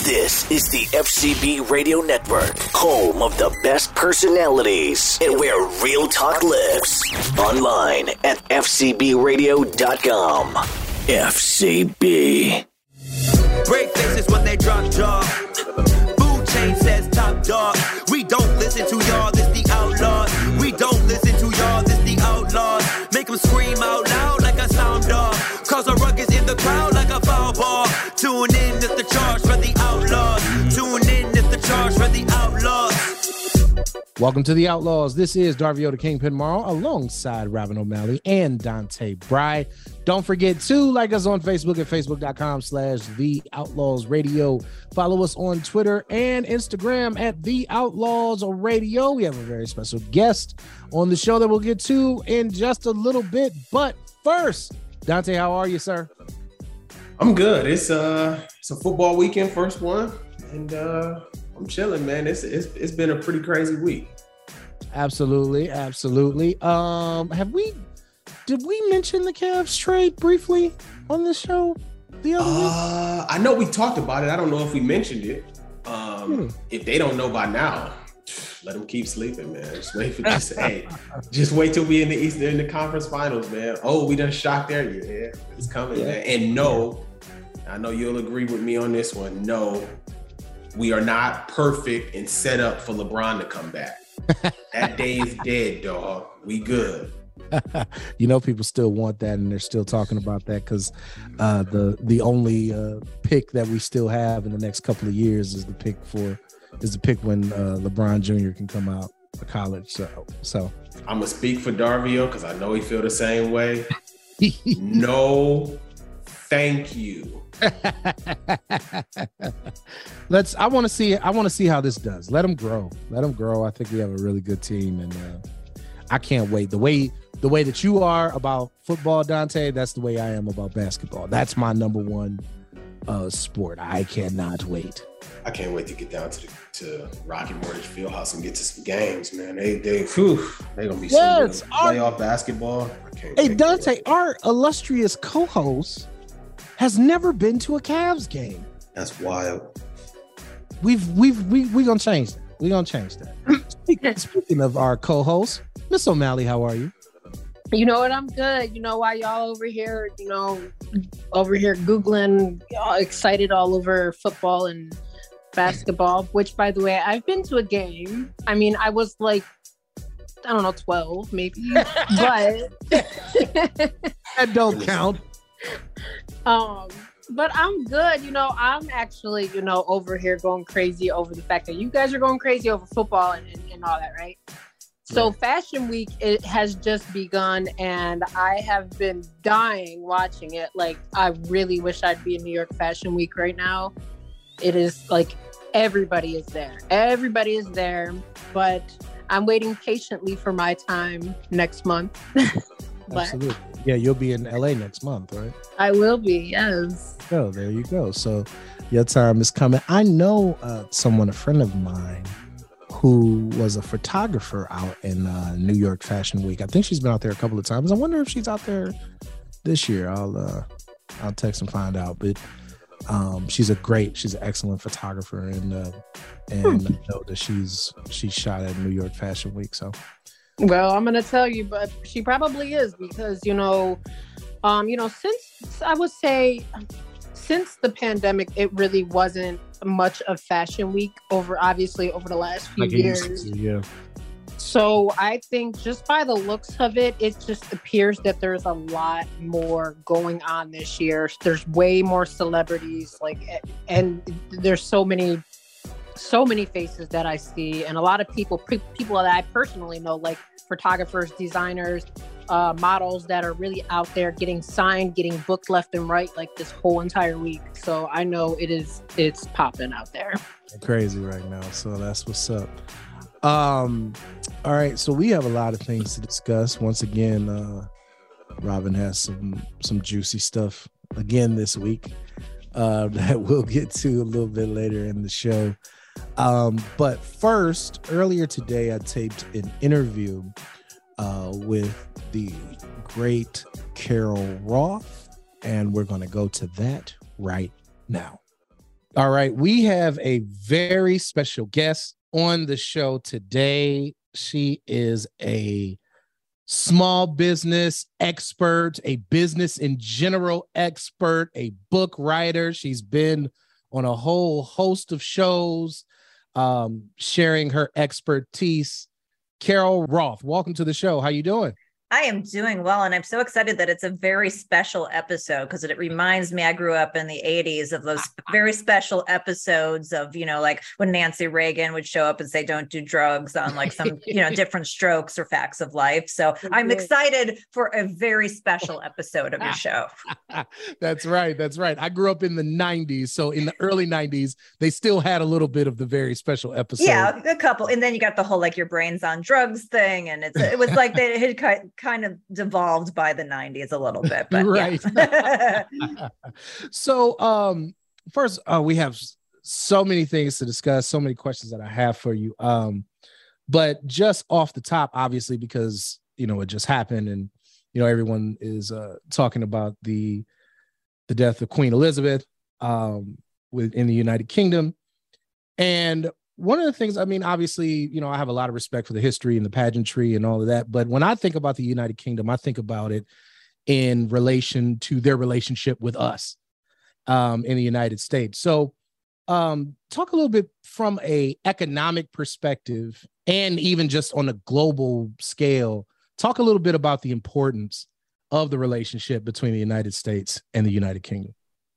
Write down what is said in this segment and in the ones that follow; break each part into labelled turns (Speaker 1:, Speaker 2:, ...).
Speaker 1: This is the FCB Radio Network, home of the best personalities and where real talk lives. Online at fcbradio.com. FCB.
Speaker 2: Great faces when they drop jaw. Food chain says top dog. We don't listen to y'all, this the outlaws. We don't listen to y'all, this the outlaws. Make them scream out loud like a sound dog. Cause a ruckus in the crowd like a foul ball. Tune in if the charge for the outlaws. Tune in if the charge for the outlaws.
Speaker 3: Welcome to the Outlaws. This is Darvio the Kingpin Morrow alongside Robin O'Malley and Dante Bry. Don't forget to like us on Facebook at facebook.com/The Outlaws Radio. Follow us on Twitter and Instagram at The Outlaws Radio. We have a very special guest on the show that we'll get to in just a little bit. But first, Dante, how are you, sir?
Speaker 4: I'm good. It's a football weekend, first one, and I'm chilling, man. It's been a pretty crazy week.
Speaker 3: Absolutely. Did we mention the Cavs trade briefly on the show the other week?
Speaker 4: I know we talked about it. I don't know if we mentioned it. If they don't know by now, let them keep sleeping, man. Just wait for this. Hey, just wait till we in the conference finals, man. Oh, we done shot there. Yeah, it's coming, man. And no, I know you'll agree with me on this one. No, we are not perfect and set up for LeBron to come back. That day is dead, dog. We good.
Speaker 3: You know, people still want that, and they're still talking about that because the only pick that we still have in the next couple of years is the pick when LeBron Jr. can come out of college. So
Speaker 4: I'm gonna speak for Darvio because I know he feel the same way. No, thank you.
Speaker 3: I want to see how this does. Let them grow. I think we have a really good team, and I can't wait. The way that you are about football, Dante, that's the way I am about basketball. That's my number one sport. I cannot wait.
Speaker 4: I can't wait to get down to Rocky Mortgage Fieldhouse and get to some games, man. They gonna be some playoff basketball.
Speaker 3: Hey, Dante, our illustrious co-host has never been to a Cavs game.
Speaker 4: That's wild.
Speaker 3: We gonna change that. We're gonna change that. Speaking of our co-host, Miss O'Malley, how are you?
Speaker 5: You know what? I'm good. You know why y'all over here Googling, excited all over football and basketball, which, by the way, I've been to a game. I mean, I was like, I don't know, 12 maybe, but
Speaker 3: that don't count.
Speaker 5: But I'm good. You know, I'm actually, over here going crazy over the fact that you guys are going crazy over football and all that, right? So Fashion Week, it has just begun, and I have been dying watching it. Like, I really wish I'd be in New York Fashion Week right now. It is like everybody is there. Everybody is there, but I'm waiting patiently for my time next month.
Speaker 3: Absolutely. Yeah, you'll be in LA next month, right?
Speaker 5: I will be, yes.
Speaker 3: Oh, there you go. So your time is coming. I know a friend of mine, who was a photographer out in New York Fashion Week. I think she's been out there a couple of times. I wonder if she's out there this year. I'll text and find out. But she's an excellent photographer, and I know that she's shot at New York Fashion Week. So,
Speaker 5: well, I'm gonna tell you, but she probably is because since the pandemic, it really wasn't much of Fashion Week over the last few years.
Speaker 3: Yeah.
Speaker 5: So I think just by the looks of it, it just appears that there's a lot more going on this year. There's way more celebrities, and there's so many faces that I see, and a lot of people that I personally know, like photographers, designers, models that are really out there getting signed, getting booked left and right, like this whole entire week. So I know it's popping out there.
Speaker 3: Crazy right now. So that's what's up. All right. So we have a lot of things to discuss. Once again, Robin has some juicy stuff again this week that we'll get to a little bit later in the show. But first, earlier today, I taped an interview with the great Carol Roth, and we're going to go to that right now. All right. We have a very special guest on the show today. She is a small business expert, a business in general expert, a book writer. She's been on a whole host of shows, sharing her expertise. Carol Roth, welcome to the show. How you doing?
Speaker 6: I am doing well, and I'm so excited that it's a very special episode because it reminds me, I grew up in the 80s of those very special episodes of, like when Nancy Reagan would show up and say, don't do drugs on like some, different strokes or facts of life. So I'm excited for a very special episode of your show.
Speaker 3: That's right. That's right. I grew up in the 90s. So in the early 90s, they still had a little bit of the very special episode.
Speaker 6: Yeah, a couple. And then you got the whole like your brain's on drugs thing. And it was like they had kind of devolved by the 90s a little bit, but
Speaker 3: right. Yeah. So first, we have so many things to discuss, so many questions that I have for you. But just off the top, obviously, because it just happened, and everyone is talking about the death of Queen Elizabeth in the United Kingdom. And one of the things, obviously, I have a lot of respect for the history and the pageantry and all of that. But when I think about the United Kingdom, I think about it in relation to their relationship with us in the United States. So talk a little bit from an economic perspective and even just on a global scale. Talk a little bit about the importance of the relationship between the United States and the United Kingdom.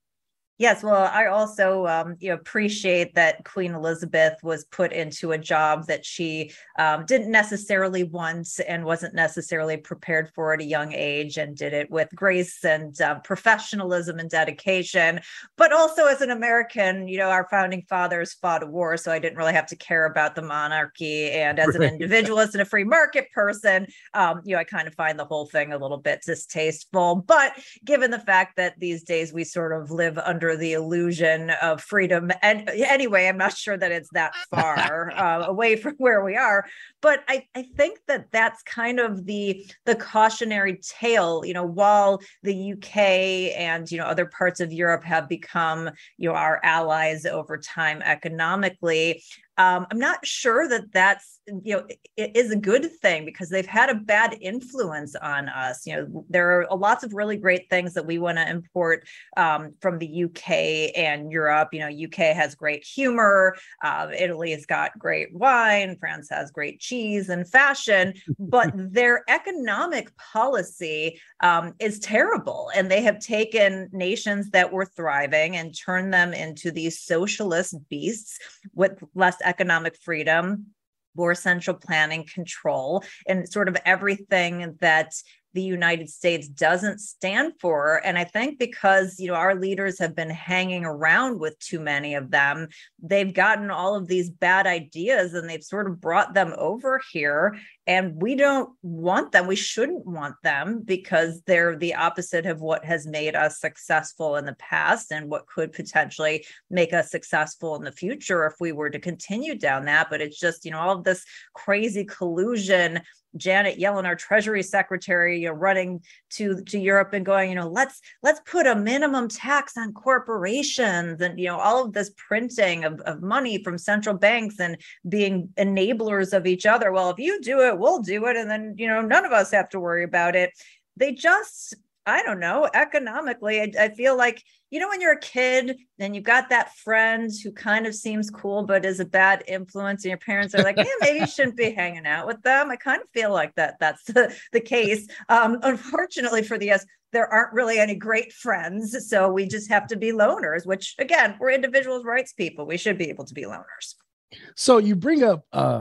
Speaker 6: Yes, well, I also appreciate that Queen Elizabeth was put into a job that she didn't necessarily want and wasn't necessarily prepared for at a young age, and did it with grace and professionalism and dedication. But also as an American, our founding fathers fought a war, so I didn't really have to care about the monarchy. And as an individualist and a free market person, I kind of find the whole thing a little bit distasteful. But given the fact that these days we sort of live under the illusion of freedom. And anyway, I'm not sure that it's that far away from where we are. But I think that that's kind of the cautionary tale, while the UK and, other parts of Europe have become, our allies over time economically. I'm not sure that that's, it is a good thing, because they've had a bad influence on us. There are lots of really great things that we want to import from the UK and Europe. UK has great humor. Italy has got great wine. France has great cheese and fashion, but their economic policy is terrible. And they have taken nations that were thriving and turned them into these socialist beasts with less economic freedom, more central planning control, and sort of everything that the United States doesn't stand for. And I think because, our leaders have been hanging around with too many of them, they've gotten all of these bad ideas and they've sort of brought them over here. And we don't want them. We shouldn't want them, because they're the opposite of what has made us successful in the past and what could potentially make us successful in the future if we were to continue down that. But it's just, all of this crazy collusion. Janet Yellen, our Treasury Secretary, running to Europe and going, let's put a minimum tax on corporations, and all of this printing of money from central banks and being enablers of each other. Well, if you do it, we'll do it, and then none of us have to worry about it. They just, I don't know, economically, I feel like, when you're a kid and you've got that friend who kind of seems cool but is a bad influence, and your parents are like, maybe you shouldn't be hanging out with them. I kind of feel like that's the case. Unfortunately for the US, there aren't really any great friends, so we just have to be loners, which, again, we're individual rights people. We should be able to be loners. So
Speaker 3: you bring up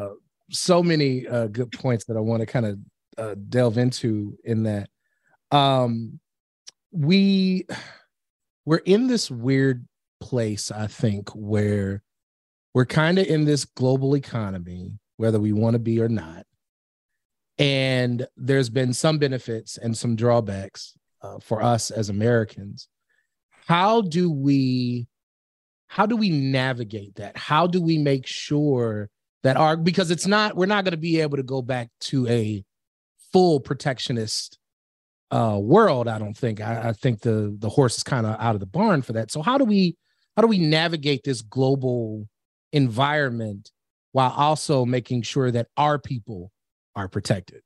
Speaker 3: so many good points that I want to kind of delve into in that. We're in this weird place, I think, where we're kind of in this global economy, whether we want to be or not. And there's been some benefits and some drawbacks for us as Americans. How do we navigate that? How do we make sure that because we're not going to be able to go back to a full protectionist world, I don't think. I think the horse is kind of out of the barn for that. So how do we navigate this global environment while also making sure that our people are protected?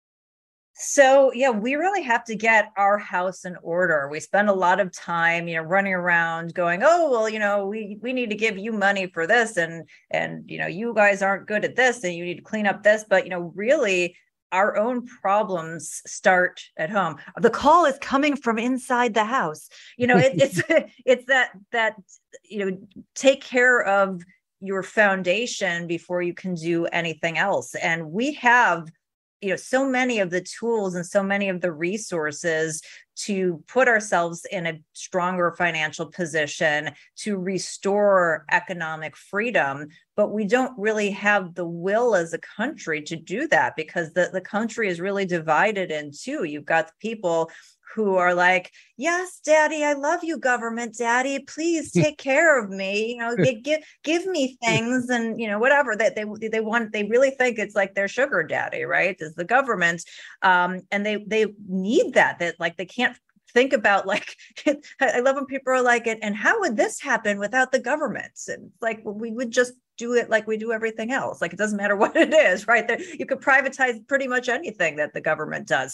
Speaker 6: So, yeah, we really have to get our house in order. We spend a lot of time, running around going, oh, well, we need to give you money for this. And you guys aren't good at this and you need to clean up this. But, really, our own problems start at home. The call is coming from inside the house. It's that take care of your foundation before you can do anything else. And we have so many of the tools and so many of the resources to put ourselves in a stronger financial position to restore economic freedom. But we don't really have the will as a country to do that, because the country is really divided in two. You've got the people who are like, yes, daddy, I love you, government daddy, please take care of me, give me things, and whatever that they want. They really think it's like their sugar daddy, right, is the government, and they need that like they can't think about, like, I love when people are like, and how would this happen without the government? And like, well, we would just do it like we do everything else. Like, it doesn't matter what it is, right? You could privatize pretty much anything that the government does.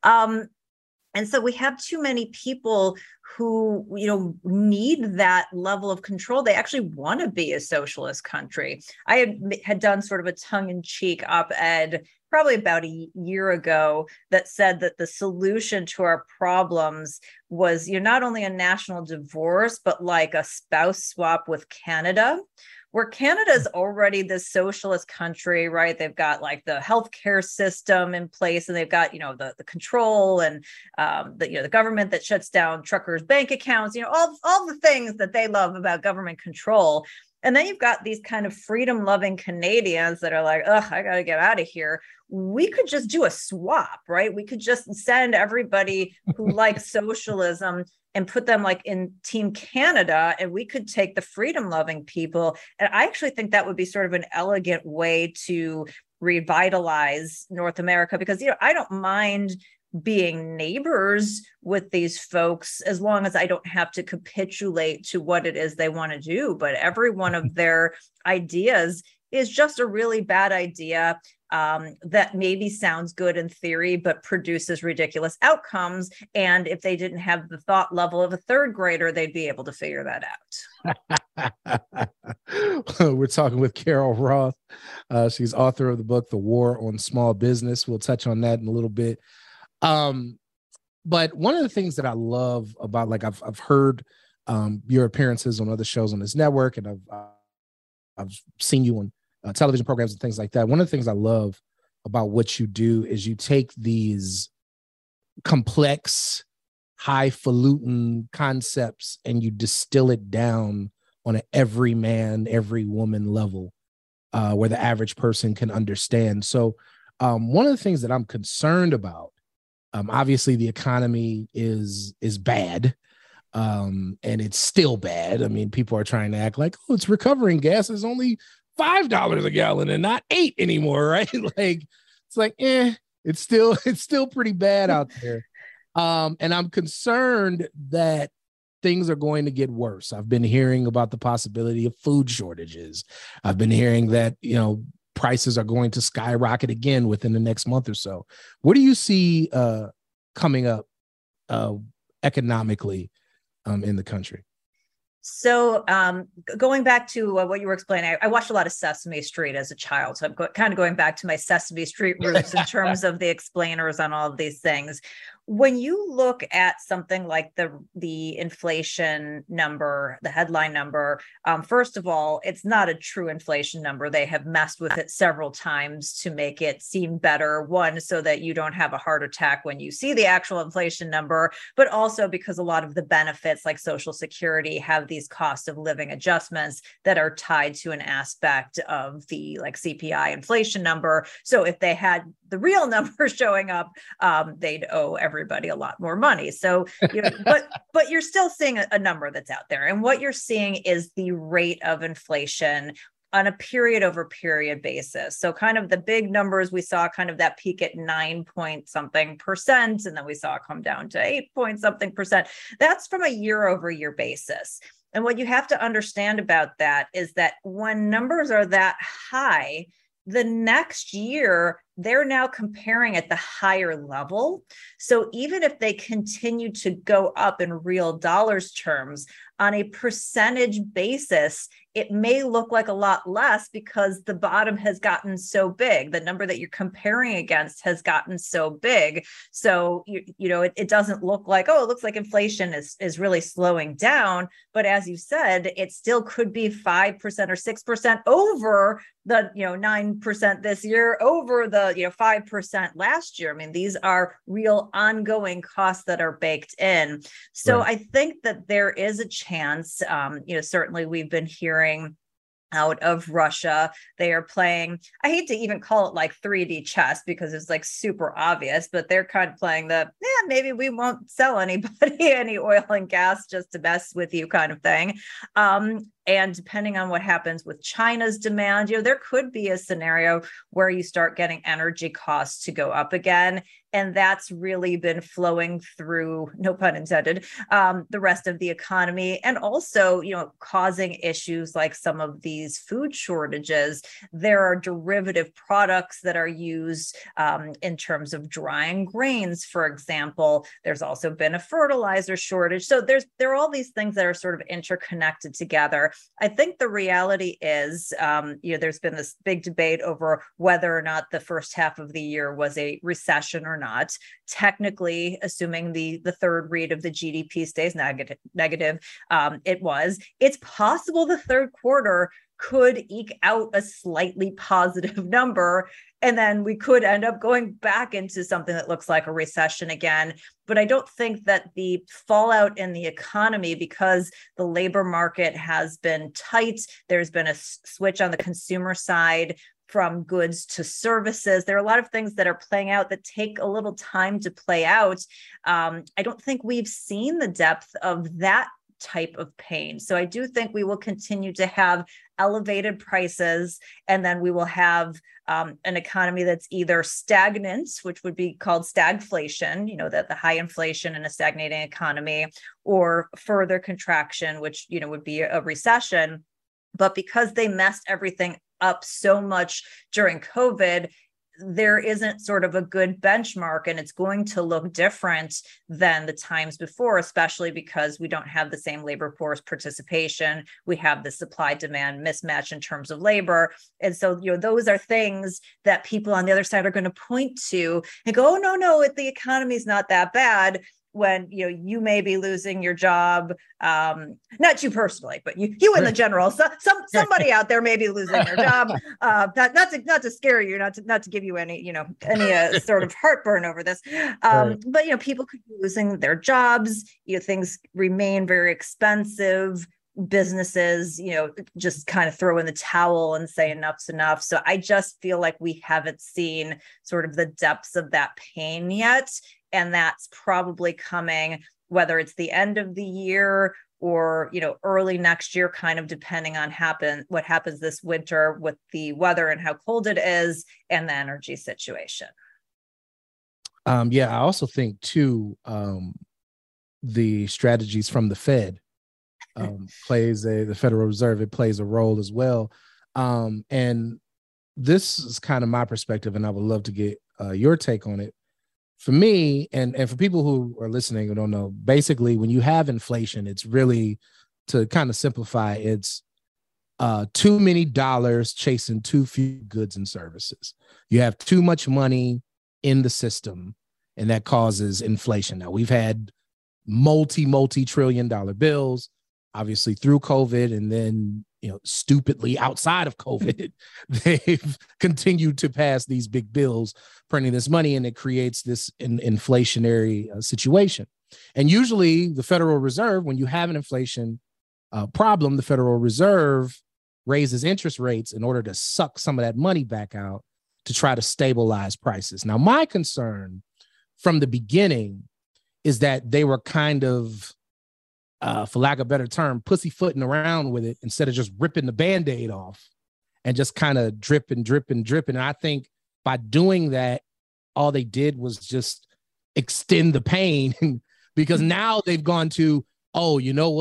Speaker 6: And so we have too many people who, need that level of control. They actually want to be a socialist country. I had done sort of a tongue-in-cheek op-ed probably about a year ago that said that the solution to our problems was not only a national divorce, but like a spouse swap with Canada, where Canada is already this socialist country, right? They've got like the healthcare system in place, and they've got, the control and the government that shuts down truckers' bank accounts, all the things that they love about government control. And then you've got these kind of freedom-loving Canadians that are like, ugh, I got to get out of here. We could just do a swap, right? We could just send everybody who likes socialism and put them like in Team Canada, and we could take the freedom-loving people. And I actually think that would be sort of an elegant way to revitalize North America, because, I don't mind being neighbors with these folks as long as I don't have to capitulate to what it is they want to do. But every one of their ideas is just a really bad idea that maybe sounds good in theory, but produces ridiculous outcomes. And if they didn't have the thought level of a third grader, they'd be able to figure that out.
Speaker 3: We're talking with Carol Roth. She's author of the book, The War on Small Business. We'll touch on that in a little bit. But one of the things that I love about, like, I've heard your appearances on other shows on this network, and I've seen you on television programs and things like that. One of the things I love about what you do is you take these complex, highfalutin concepts and you distill it down on an every man, every woman level, where the average person can understand. So one of the things that I'm concerned about, obviously the economy is bad, and it's still bad. I mean, people are trying to act like, oh, it's recovering. Gas is only $5 a gallon and not $8 anymore, right? Like, it's like, it's still pretty bad out there. And I'm concerned that things are going to get worse. I've been hearing about the possibility of food shortages. I've been hearing that, prices are going to skyrocket again within the next month or so. What do you see coming up economically in the country?
Speaker 6: So going back to what you were explaining, I watched a lot of Sesame Street as a child. So I'm kind of going back to my Sesame Street roots in terms of the explainers on all of these things. When you look at something like the inflation number, the headline number, first of all, it's not a true inflation number. They have messed with it several times to make it seem better. One, so that you don't have a heart attack when you see the actual inflation number, but also because a lot of the benefits like Social Security have these cost of living adjustments that are tied to an aspect of the like CPI inflation number. So if they had the real number showing up, they'd owe everybody a lot more money. So, but you're still seeing a number that's out there. And what you're seeing is the rate of inflation on a period over period basis. So kind of the big numbers, we saw kind of that peak at 9-point-something%, and then we saw it come down to 8-point-something%. That's from a year over year basis. And what you have to understand about that is that when numbers are that high, the next year, they're now comparing at the higher level. So even if they continue to go up in real dollars terms, on a percentage basis, it may look like a lot less because the bottom has gotten so big. The number that you're comparing against has gotten so big. So, it doesn't look like, it looks like inflation is really slowing down. But as you said, it still could be 5% or 6% over the, 9% this year, over the, 5% last year. I mean, these are real ongoing costs that are baked in. So right. I think that there is a chance, certainly we've been hearing out of Russia. They are playing, I hate to even call it like 3D chess because it's like super obvious, but they're kind of playing maybe we won't sell anybody any oil and gas just to mess with you kind of thing. And depending on what happens with China's demand, there could be a scenario where you start getting energy costs to go up again. And that's really been flowing through, no pun intended, the rest of the economy. And also, causing issues like some of these food shortages. There are derivative products that are used in terms of drying grains, for example. There's also been a fertilizer shortage. So there are all these things that are sort of interconnected together. I think the reality is, there's been this big debate over whether or not the first half of the year was a recession or not. Technically, assuming the third read of the GDP stays negative, it was. It's possible the third quarter could eke out a slightly positive number, and then we could end up going back into something that looks like a recession again. But I don't think that the fallout in the economy, because the labor market has been tight, there's been a switch on the consumer side from goods to services. There are a lot of things that are playing out that take a little time to play out. I don't think we've seen the depth of that type of pain. So I do think we will continue to have elevated prices, and then we will have an economy that's either stagnant, which would be called stagflation, that the high inflation in a stagnating economy, or further contraction, which, would be a recession. But because they messed everything up so much during COVID, there isn't sort of a good benchmark, and it's going to look different than the times before, especially because we don't have the same labor force participation. We have the supply demand mismatch in terms of labor. And so, those are things that people on the other side are going to point to and go, oh, no, the economy is not that bad. When you may be losing your job, not you personally, but you in the general. So somebody out there may be losing their job. Not to scare you, not to give you any sort of heartburn over this. But people could be losing their jobs. Things remain very expensive. Businesses, just kind of throw in the towel and say enough's enough. So I just feel like we haven't seen sort of the depths of that pain yet. And that's probably coming, whether it's the end of the year or, early next year, kind of depending on what happens this winter with the weather and how cold it is and the energy situation.
Speaker 3: I also think too, the strategies from the Fed the Federal Reserve, it plays a role as well. And this is kind of my perspective, and I would love to get your take on it. For me, and for people who are listening who don't know, basically when you have inflation, it's really, to kind of simplify, it's too many dollars chasing too few goods and services. You have too much money in the system, and that causes inflation. Now, we've had multi-trillion-dollar bills, obviously through COVID, and then, stupidly outside of COVID, they've continued to pass these big bills, printing this money, and it creates this inflationary situation. And usually the Federal Reserve, when you have an inflation problem, the Federal Reserve raises interest rates in order to suck some of that money back out to try to stabilize prices. Now, my concern from the beginning is that they were kind of, for lack of a better term, pussyfooting around with it instead of just ripping the Band-Aid off and just kind of dripping. And I think by doing that, all they did was just extend the pain because now they've gone to, oh, you know what?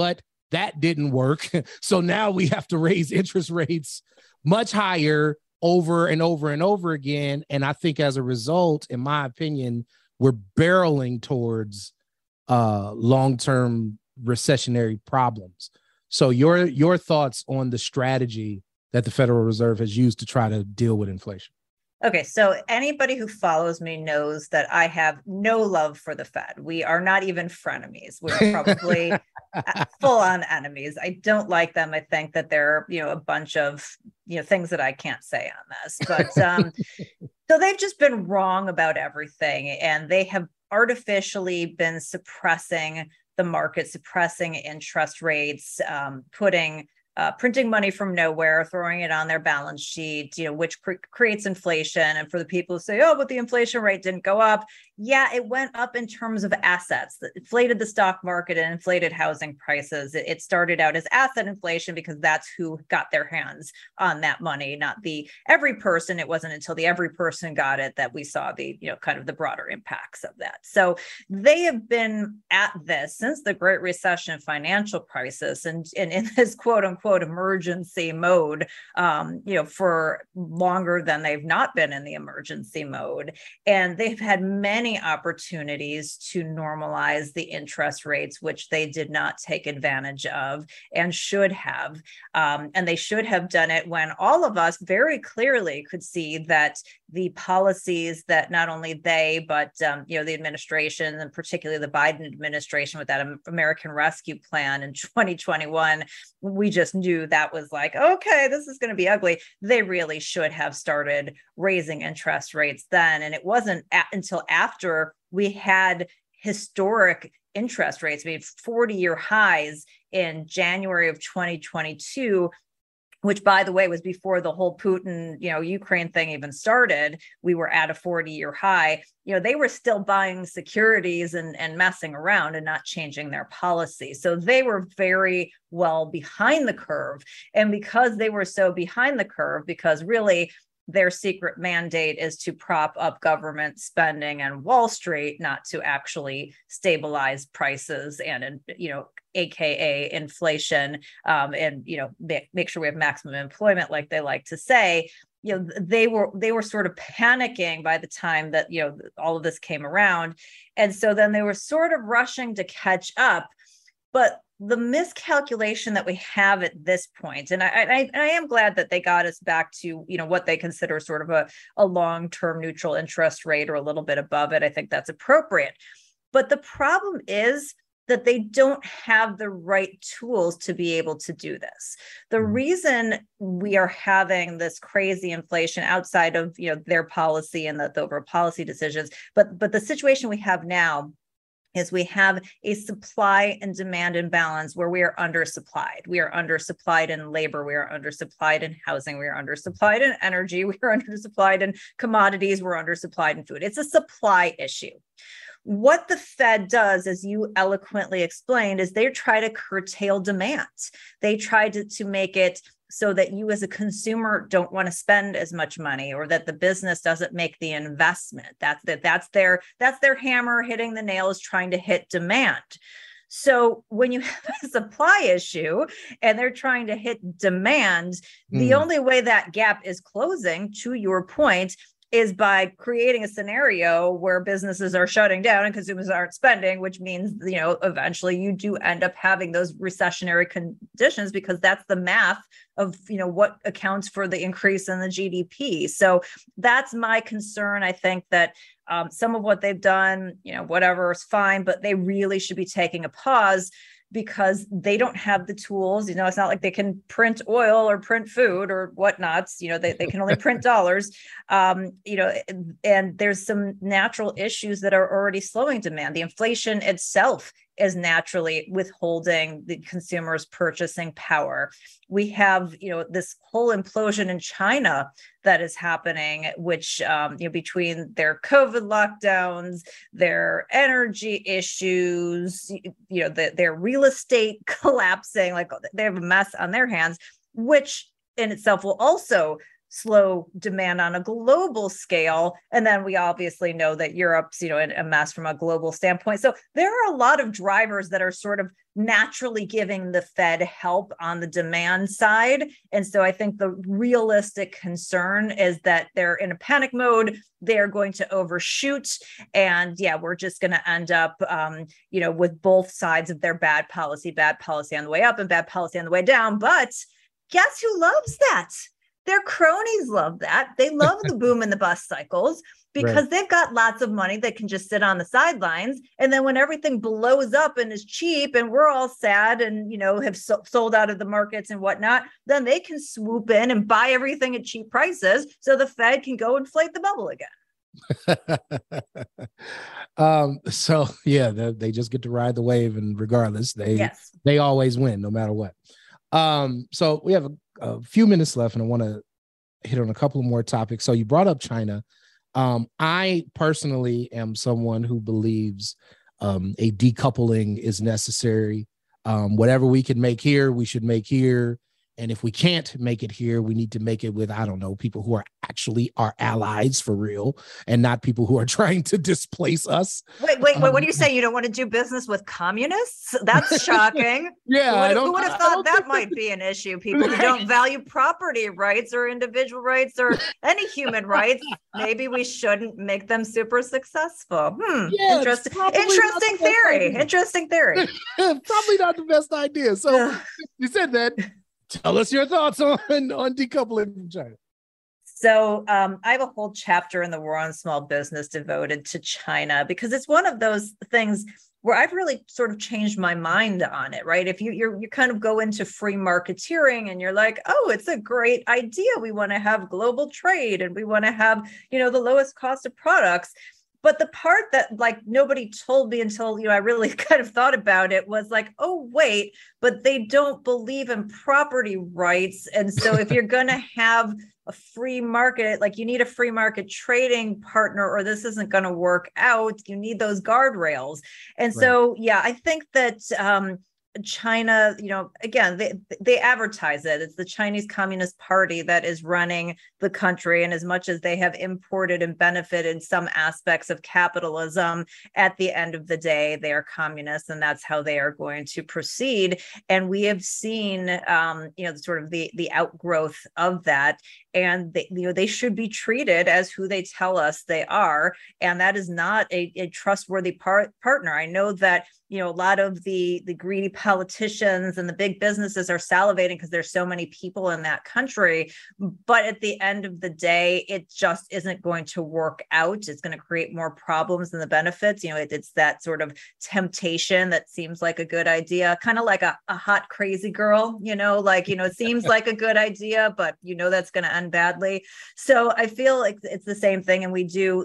Speaker 3: that didn't work. So now we have to raise interest rates much higher over and over and over again. And I think as a result, in my opinion, we're barreling towards long-term recessionary problems. So your thoughts on the strategy that the Federal Reserve has used to try to deal with inflation?
Speaker 6: Okay, so anybody who follows me knows that I have no love for the Fed. We are not even frenemies. We're probably full-on enemies. I don't like them. I think that they're, a bunch of, things that I can't say on this. But so they've just been wrong about everything, and they have artificially been suppressing the market, suppressing interest rates, printing money from nowhere, throwing it on their balance sheet, which creates inflation. And for the people who say, oh, but the inflation rate didn't go up. Yeah, it went up in terms of assets that inflated the stock market and inflated housing prices. It started out as asset inflation because that's who got their hands on that money, not the every person. It wasn't until the every person got it that we saw the, kind of the broader impacts of that. So they have been at this since the Great Recession and financial crisis, and in this quote unquote emergency mode, for longer than they've not been in the emergency mode. And they've had many opportunities to normalize the interest rates, which they did not take advantage of and should have. And they should have done it when all of us very clearly could see that the policies that not only they, but the administration, and particularly the Biden administration with that American Rescue Plan in 2021, we just knew that was like, okay, this is going to be ugly. They really should have started raising interest rates then. And it wasn't until after we had historic interest rates, we had 40-year highs in January of 2022, which, by the way, was before the whole Putin, Ukraine thing even started. We were at a 40-year high. They were still buying securities and messing around and not changing their policy. So they were very well behind the curve. And because they were so behind the curve, because really their secret mandate is to prop up government spending and Wall Street, not to actually stabilize prices and, AKA inflation, and, make sure we have maximum employment, like they like to say. They were sort of panicking by the time that, all of this came around. And so then they were sort of rushing to catch up. But the miscalculation that we have at this point, and I am glad that they got us back to, what they consider sort of a long-term neutral interest rate or a little bit above it. I think that's appropriate. But the problem is that they don't have the right tools to be able to do this. The reason we are having this crazy inflation outside of, their policy and the overall policy decisions, but the situation we have now is we have a supply and demand imbalance where we are undersupplied. We are undersupplied in labor. We are undersupplied in housing. We are undersupplied in energy. We are undersupplied in commodities. We're undersupplied in food. It's a supply issue. What the Fed does, as you eloquently explained, is they try to curtail demand. They try to make it so that you as a consumer don't want to spend as much money, or that the business doesn't make the investment. That's their hammer hitting the nails, trying to hit demand. So when you have a supply issue and they're trying to hit demand, the only way that gap is closing, to your point, is by creating a scenario where businesses are shutting down and consumers aren't spending, which means, eventually you do end up having those recessionary conditions, because that's the math of, what accounts for the increase in the GDP. So that's my concern. I think that some of what they've done, whatever is fine, but they really should be taking a pause, because they don't have the tools. It's not like they can print oil or print food or whatnots. They can only print dollars. And there's some natural issues that are already slowing demand. The inflation itself is naturally withholding the consumer's purchasing power. We have, this whole implosion in China that is happening, which, between their COVID lockdowns, their energy issues, their real estate collapsing, like they have a mess on their hands, which in itself will also slow demand on a global scale. And then we obviously know that Europe's, a mess from a global standpoint. So there are a lot of drivers that are sort of naturally giving the Fed help on the demand side. And so I think the realistic concern is that they're in a panic mode. They're going to overshoot. And we're just going to end up, with both sides of their bad policy on the way up and bad policy on the way down. But guess who loves that? Their cronies love that. They love the boom and the bust cycles because they've got lots of money that can just sit on the sidelines. And then when everything blows up and is cheap and we're all sad and, have sold out of the markets and whatnot, then they can swoop in and buy everything at cheap prices so the Fed can go inflate the bubble again.
Speaker 3: They just get to ride the wave, and regardless, they always win no matter what. So we have a few minutes left, and I want to hit on a couple of more topics. So you brought up China. I personally am someone who believes a decoupling is necessary. Whatever we can make here, we should make here. And if we can't make it here, we need to make it with, people who are actually our allies for real and not people who are trying to displace us.
Speaker 6: Wait, what do you say? You don't want to do business with communists? That's shocking. Who would have thought that might be an issue? People who don't value property rights or individual rights or any human rights. Maybe we shouldn't make them super successful. Interesting theory.
Speaker 3: Probably not the best idea. So you said that. Tell us your thoughts on decoupling from China.
Speaker 6: So I have a whole chapter in the War on Small Business devoted to China because it's one of those things where I've really sort of changed my mind on it, right? If you kind of go into free marketeering and you're like, oh, it's a great idea. We want to have global trade and we want to have, the lowest cost of products. But the part that nobody told me until, I really kind of thought about it was like, oh, wait, but they don't believe in property rights. And so if you're going to have a free market, you need a free market trading partner or this isn't going to work out. You need those guardrails. And so, I think that China, again, they advertise it. It's the Chinese Communist Party that is running the country. And as much as they have imported and benefited some aspects of capitalism, at the end of the day, they are communists and that's how they are going to proceed. And we have seen, sort of the outgrowth of that. And they should be treated as who they tell us they are. And that is not a trustworthy partner. I know that, a lot of the greedy politicians and the big businesses are salivating because there's so many people in that country. But at the end of the day, it just isn't going to work out. It's going to create more problems than the benefits. It's that sort of temptation that seems like a good idea, kind of like a hot, crazy girl, it seems like a good idea, but that's going to end badly. So I feel like it's the same thing. And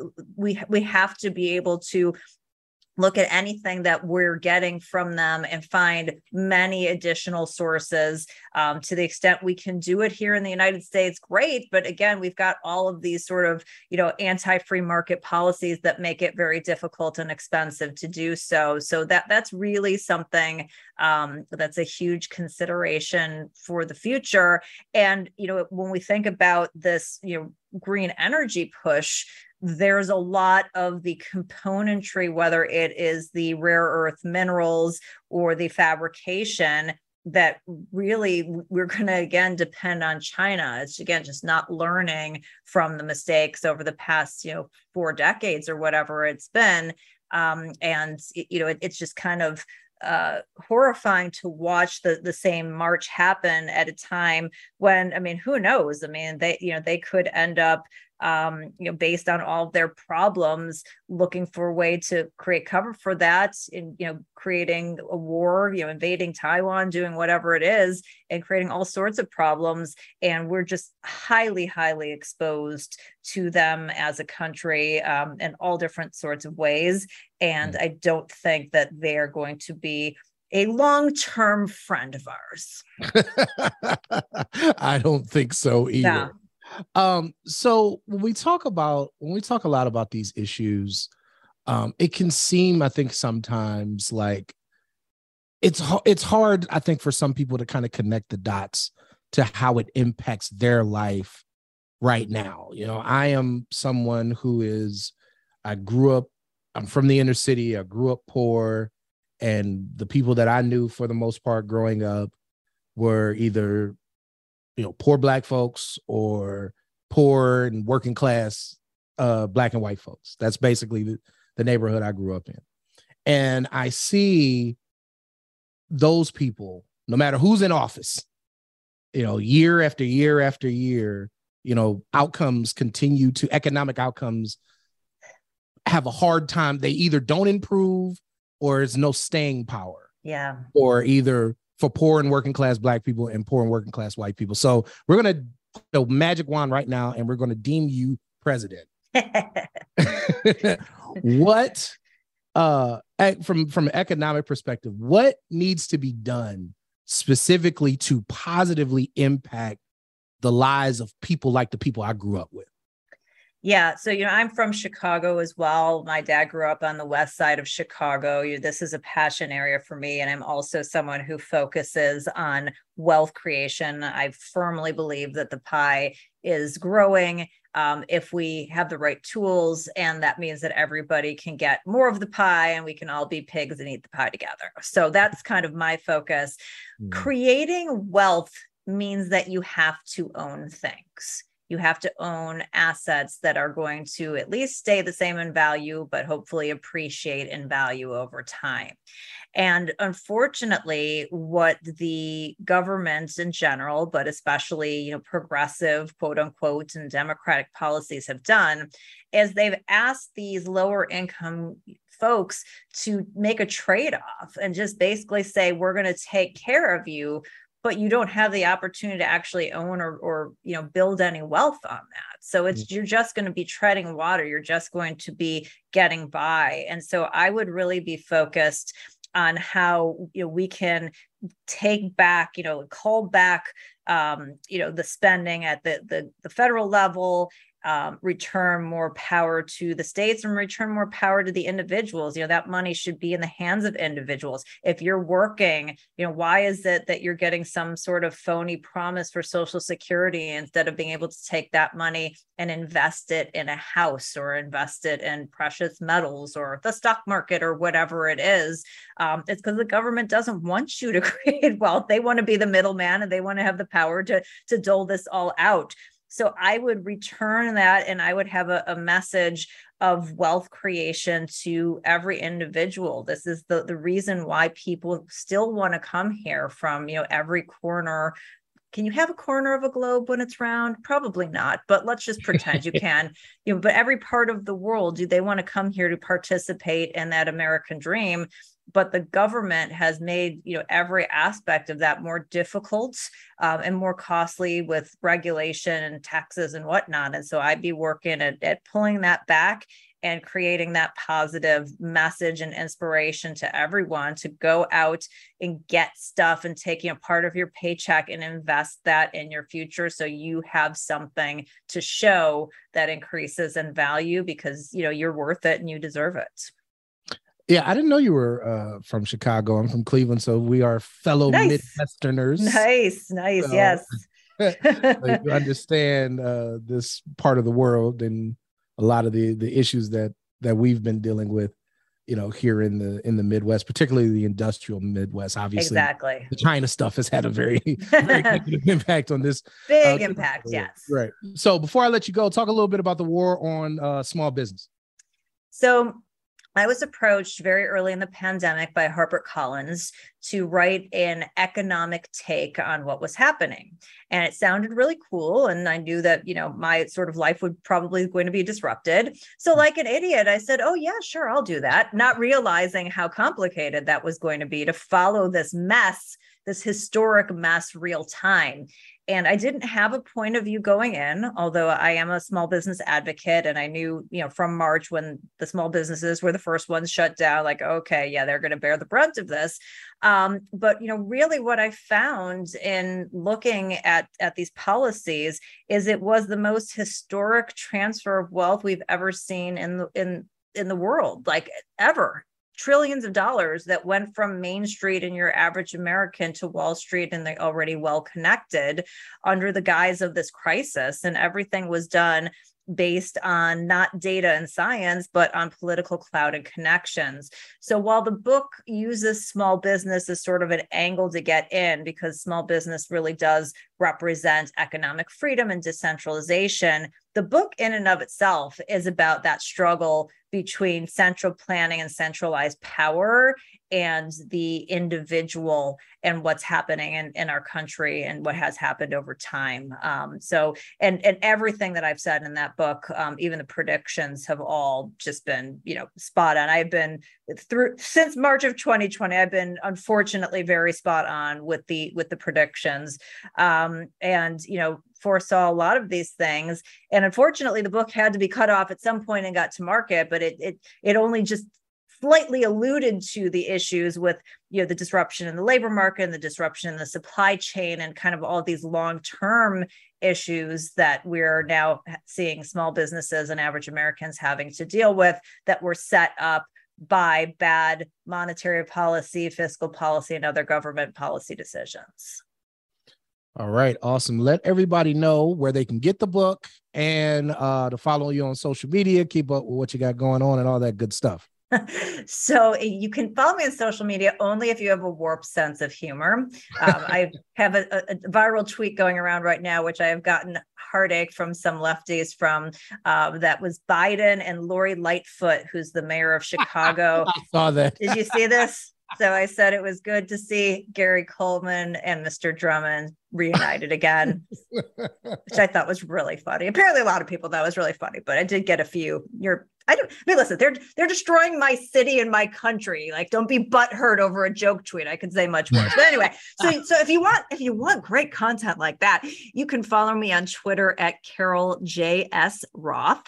Speaker 6: we have to be able to look at anything that we're getting from them and find many additional sources to the extent we can do it here in the United States. Great. But again, we've got all of these sort of, anti-free market policies that make it very difficult and expensive to do so. So that's really something that's a huge consideration for the future. And, when we think about this, green energy push, there's a lot of the componentry, whether it is the rare earth minerals or the fabrication, that really we're going to, again, depend on China. It's, again, just not learning from the mistakes over the past, 4 decades or whatever it's been. It's just kind of horrifying to watch the same march happen at a time when, who knows? They could end up, based on all of their problems, looking for a way to create cover for that, in, creating a war, invading Taiwan, doing whatever it is, and creating all sorts of problems. And we're just highly, highly exposed to them as a country in all different sorts of ways. And I don't think that they're going to be a long-term friend of ours.
Speaker 3: I don't think so either. No. So when we talk a lot about these issues, it can seem, I think, sometimes like it's hard, I think, for some people to kind of connect the dots to how it impacts their life right now. I am someone who I'm from the inner city. I grew up poor, and the people that I knew for the most part growing up were either, poor Black folks or poor and working class Black and white folks. That's basically the neighborhood I grew up in. And I see those people, no matter who's in office, year after year after year, economic outcomes have a hard time. They either don't improve or there's no staying power.
Speaker 6: Yeah.
Speaker 3: Or either for poor and working class Black people and poor and working class white people. So we're going to put a magic wand right now, and we're going to deem you president. What, from an economic perspective, what needs to be done specifically to positively impact the lives of people like the people I grew up with?
Speaker 6: Yeah. So, I'm from Chicago as well. My dad grew up on the west side of Chicago. This is a passion area for me. And I'm also someone who focuses on wealth creation. I firmly believe that the pie is growing if we have the right tools. And that means that everybody can get more of the pie and we can all be pigs and eat the pie together. So that's kind of my focus. Creating wealth means that you have to own things. You have to own assets that are going to at least stay the same in value, but hopefully appreciate in value over time. And unfortunately, what the government in general, but especially, progressive, quote unquote, and democratic policies have done is they've asked these lower income folks to make a trade-off and just basically say, we're going to take care of you, but you don't have the opportunity to actually own or build any wealth on that. So you're just going to be treading water. You're just going to be getting by. And so I would really be focused on how we can take back, call back, the spending at the federal level, return more power to the states and return more power to the individuals. That money should be in the hands of individuals. If you're working, why is it that you're getting some sort of phony promise for Social Security instead of being able to take that money and invest it in a house or invest it in precious metals or the stock market or whatever it is? It's because the government doesn't want you to create wealth. They want to be the middleman and they want to have the power to dole this all out. So I would return that, and I would have a message of wealth creation to every individual. This is the reason why people still want to come here from, every corner. Can you have a corner of a globe when it's round? Probably not, but let's just pretend you can. But every part of the world, do they want to come here to participate in that American dream? But the government has made, every aspect of that more difficult and more costly with regulation and taxes and whatnot. And so I'd be working at pulling that back and creating that positive message and inspiration to everyone to go out and get stuff and take, part of your paycheck and invest that in your future. So you have something to show that increases in value because, you're worth it and you deserve it.
Speaker 3: Yeah, I didn't know you were from Chicago. I'm from Cleveland, so we are fellow Midwesterners.
Speaker 6: Nice, so, yes.
Speaker 3: You understand this part of the world and a lot of the issues that we've been dealing with, here in the Midwest, particularly the industrial Midwest. Obviously,
Speaker 6: exactly.
Speaker 3: The China stuff has had a very, very negative impact on this.
Speaker 6: Big impact, yes.
Speaker 3: Right. So before I let you go, talk a little bit about the war on small business.
Speaker 6: So I was approached very early in the pandemic by HarperCollins to write an economic take on what was happening. And it sounded really cool. And I knew that, my sort of life would probably going to be disrupted. So like an idiot, I said, oh yeah, sure, I'll do that. Not realizing how complicated that was going to be to follow this mess, this historic mess real time. And I didn't have a point of view going in, although I am a small business advocate. And I knew, from March when the small businesses were the first ones shut down, like, okay, yeah, they're going to bear the brunt of this. But, really what I found in looking at these policies is it was the most historic transfer of wealth we've ever seen in the world, like ever. trillions of dollars that went from Main Street and your average American to Wall Street and the already well connected under the guise of this crisis. And everything was done based on not data and science, but on political clout and connections. So while the book uses small business as sort of an angle to get in, because small business really does represent economic freedom and decentralization, the book in and of itself is about that struggle between central planning and centralized power and the individual and what's happening in our country and what has happened over time. And everything that I've said in that book, even the predictions have all just been, spot on. I've been since March of 2020, I've been unfortunately very spot on with the predictions. Foresaw a lot of these things. And unfortunately, the book had to be cut off at some point and got to market, but it only just slightly alluded to the issues with, the disruption in the labor market and the disruption in the supply chain and kind of all these long-term issues that we're now seeing small businesses and average Americans having to deal with that were set up by bad monetary policy, fiscal policy, and other government policy decisions.
Speaker 3: All right. Awesome. Let everybody know where they can get the book and to follow you on social media, keep up with what you got going on and all that good stuff.
Speaker 6: So you can follow me on social media only if you have a warped sense of humor. I have a viral tweet going around right now, which I have gotten heartache from some lefties from, that was Biden and Lori Lightfoot, who's the mayor of Chicago.
Speaker 3: I saw that.
Speaker 6: Did you see this? So I said it was good to see Gary Coleman and Mr. Drummond reunited again, which I thought was really funny. Apparently a lot of people thought it was really funny, but I did get a few. Listen, they're destroying my city and my country. Like, don't be butthurt over a joke tweet. I could say much worse. But anyway, so if you want great content like that, you can follow me on Twitter at Carol J.S. Roth.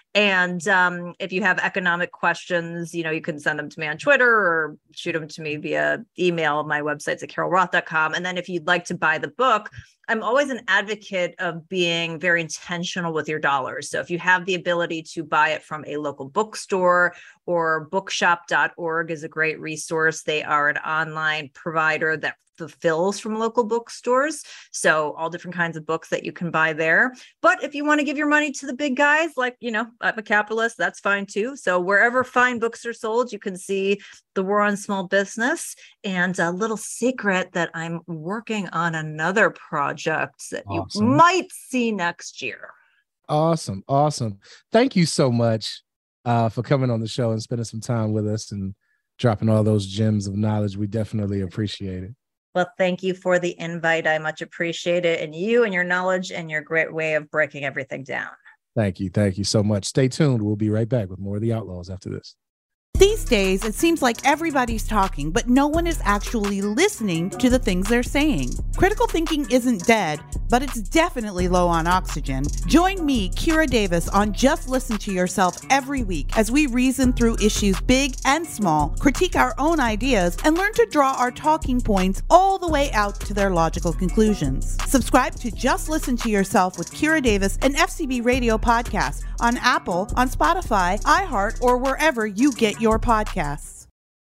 Speaker 6: And if you have economic questions, you can send them to me on Twitter or shoot them to me via email. My website's at carolroth.com. And then if you'd like to buy the book, I'm always an advocate of being very intentional with your dollars. So if you have the ability to buy it from a local bookstore, or bookshop.org is a great resource. They are an online provider that fulfills from local bookstores. So all different kinds of books that you can buy there. But if you want to give your money to the big guys, like, I'm a capitalist, that's fine too. So wherever fine books are sold, you can see The War on Small Business. And a little secret that I'm working on another project that you might see next year.
Speaker 3: Awesome. Thank you so much for coming on the show and spending some time with us and dropping all those gems of knowledge. We definitely appreciate it.
Speaker 6: Well, thank you for the invite. I much appreciate it. And you and your knowledge and your great way of breaking everything down.
Speaker 3: Thank you. Thank you so much. Stay tuned. We'll be right back with more of The Outlaws after this.
Speaker 7: These days, it seems like everybody's talking, but no one is actually listening to the things they're saying. Critical thinking isn't dead, but it's definitely low on oxygen. Join me, Kira Davis, on Just Listen to Yourself every week as we reason through issues big and small, critique our own ideas, and learn to draw our talking points all the way out to their logical conclusions. Subscribe to Just Listen to Yourself with Kira Davis, an FCB radio podcast on Apple, on Spotify, iHeart, or wherever you get your podcasts.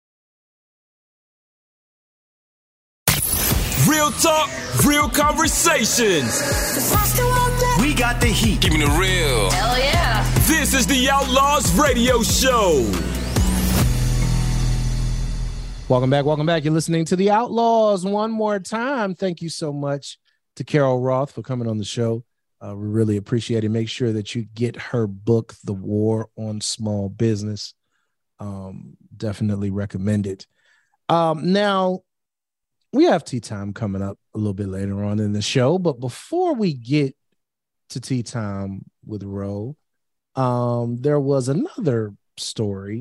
Speaker 8: Real talk, real conversations.
Speaker 2: We got the heat.
Speaker 8: Give me the real.
Speaker 9: Hell yeah.
Speaker 8: This is the Outlaws Radio Show.
Speaker 3: Welcome back. You're listening to The Outlaws one more time. Thank you so much to Carol Roth for coming on the show. We really appreciate it. Make sure that you get her book, The War on Small Business. Definitely recommend it. Now, we have tea time coming up a little bit later on in the show, but before we get to tea time with Ro, there was another story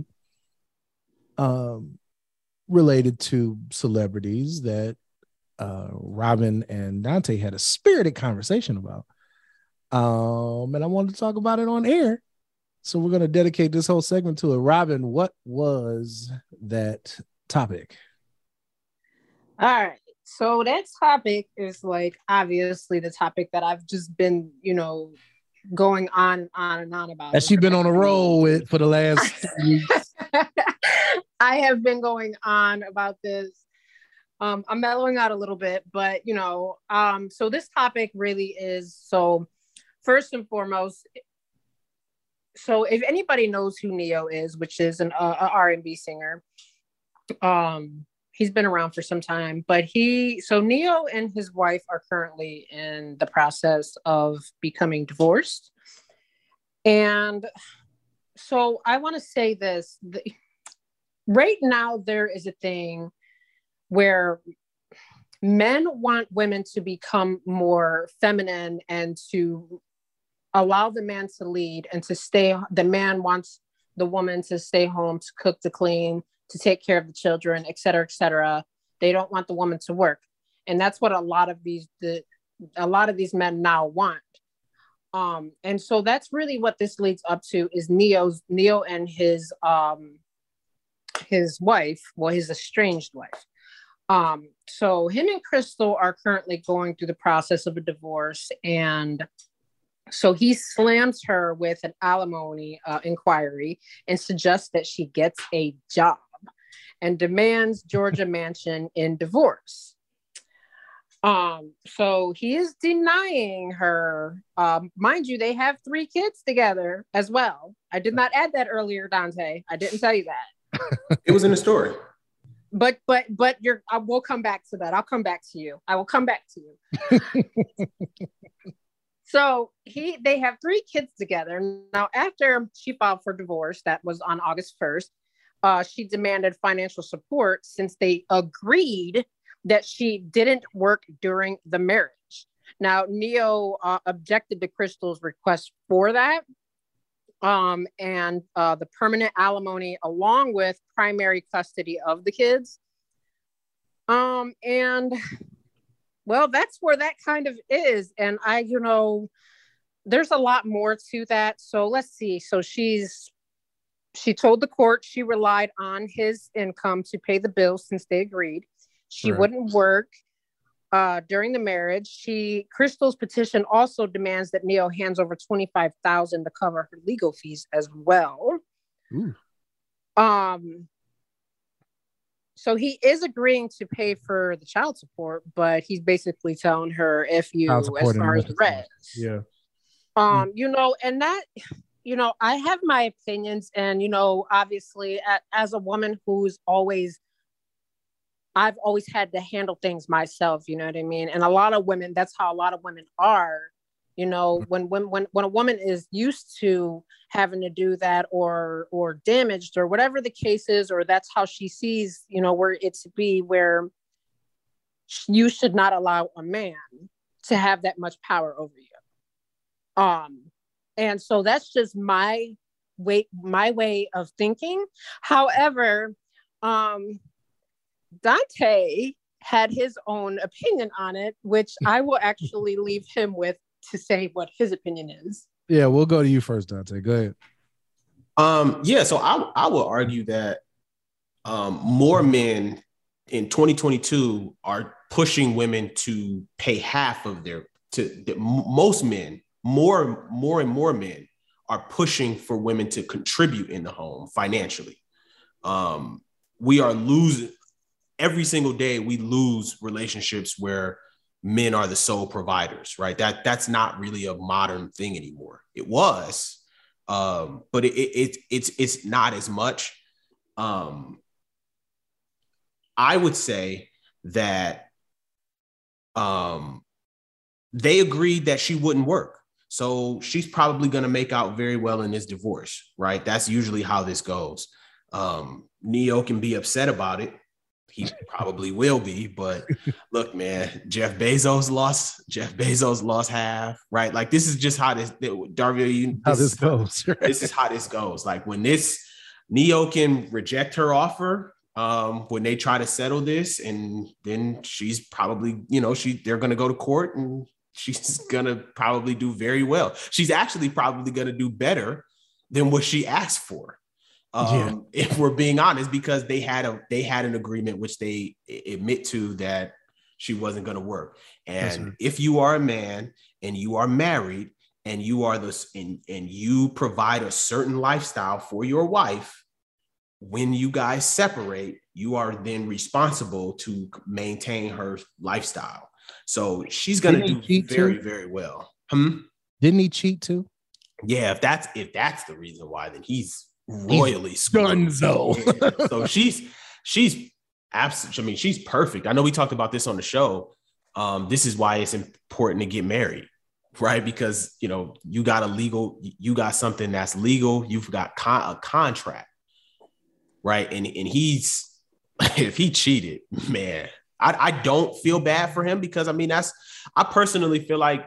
Speaker 3: related to celebrities that Robin and Dante had a spirited conversation about. And I wanted to talk about it on air. So we're going to dedicate this whole segment to it. Robin, what was that topic?
Speaker 5: All right. So that topic is obviously the topic that I've just been, going on and on about.
Speaker 3: Has she been on a roll with for the last 2 weeks?
Speaker 5: I have been going on about this. I'm mellowing out a little bit, but so this topic really is, so first and foremost, so if anybody knows who Ne-Yo is, which is an R&B singer, he's been around for some time, but Ne-Yo and his wife are currently in the process of becoming divorced. And so I want to say this, right now there is a thing where men want women to become more feminine and to allow the man to lead and to stay. The man wants the woman to stay home, to cook, to clean, to take care of the children, et cetera, et cetera. They don't want the woman to work. And that's what a lot of these men now want. And so that's really what this leads up to, is Ne-Yo and his wife, well, his estranged wife. So him and Crystal are currently going through the process of a divorce, and so he slams her with an alimony inquiry and suggests that she gets a job and demands Georgia Mansion in divorce. So he is denying her. Mind you, they have 3 kids together as well. I did not add that earlier, Dante. I didn't tell you that.
Speaker 4: It was in the story.
Speaker 5: But I will come back to that. I'll come back to you. I will come back to you. So they have 3 kids together. Now, after she filed for divorce, that was on August 1st, she demanded financial support since they agreed that she didn't work during the marriage. Now, Ne-Yo objected to Crystal's request for that. And the permanent alimony along with primary custody of the kids. And well, that's where that kind of is. And there's a lot more to that. So let's see. So she told the court she relied on his income to pay the bills since they agreed. She wouldn't work during the marriage. Crystal's petition also demands that Ne-Yo hands over $25,000 to cover her legal fees as well. Ooh. So he is agreeing to pay for the child support, but he's basically telling her, as far as the rest.
Speaker 3: Yeah.
Speaker 5: And that, I have my opinions, and, obviously as a woman I've always had to handle things myself, you know what I mean? And a lot of women, that's how a lot of women are, when a woman is used to having to do that or damaged or whatever the case is, or that's how she sees, where it to be, where you should not allow a man to have that much power over you. And so that's just my way of thinking. However, Dante had his own opinion on it, which I will actually leave him with to say what his opinion is.
Speaker 3: Yeah, we'll go to you first, Dante. Go ahead.
Speaker 4: So I will argue that more men in 2022 are pushing women to pay half of most men, more and more men are pushing for women to contribute in the home financially. We are losing. Every single day we lose relationships where men are the sole providers, right? That's not really a modern thing anymore. It was, but it's not as much. I would say that they agreed that she wouldn't work. So she's probably going to make out very well in this divorce, right? That's usually how this goes. Ne-Yo can be upset about it. He probably will be, but look, man, Jeff Bezos lost half, right? Like, this is just how this
Speaker 3: goes. Right?
Speaker 4: This is how this goes. Like, when Ne-Yo can reject her offer, when they try to settle this, and then she's probably, they're going to go to court, and she's going to probably do very well. She's actually probably going to do better than what she asked for. If we're being honest, because they had an agreement which they admit to, that she wasn't going to work. And if you are a man and you are married and you are and you provide a certain lifestyle for your wife, when you guys separate, you are then responsible to maintain her lifestyle. So she's going to do very, very well.
Speaker 3: Didn't he cheat too?
Speaker 4: Yeah, if that's the reason why, then he's royally screwed.
Speaker 3: So
Speaker 4: she's absolutely. I mean, she's perfect. I know we talked about this on the show. This is why it's important to get married, right? Because you got something that's legal. You've got a contract, right? And he's if he cheated, man, I don't feel bad for him because I personally feel like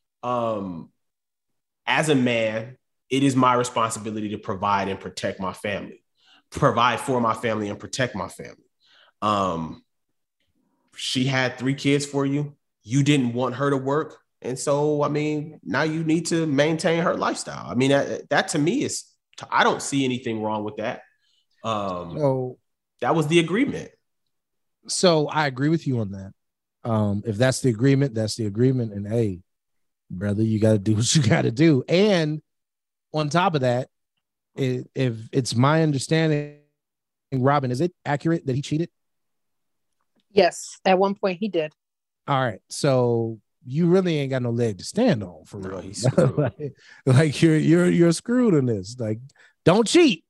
Speaker 4: as a man, it is my responsibility to provide and protect my family, provide for my family and protect my family. She had 3 kids for you. You didn't want her to work. And so, now you need to maintain her lifestyle. That to me is, I don't see anything wrong with that. So that was the agreement.
Speaker 3: So I agree with you on that. If that's the agreement, that's the agreement. And hey, brother, you got to do what you got to do. And on top of that, if it's my understanding, Robin, is it accurate that he cheated?
Speaker 5: Yes, at one point he did.
Speaker 3: All right, so you really ain't got no leg to stand on for real.
Speaker 4: He's screwed.
Speaker 3: like you're screwed in this. Like, don't cheat.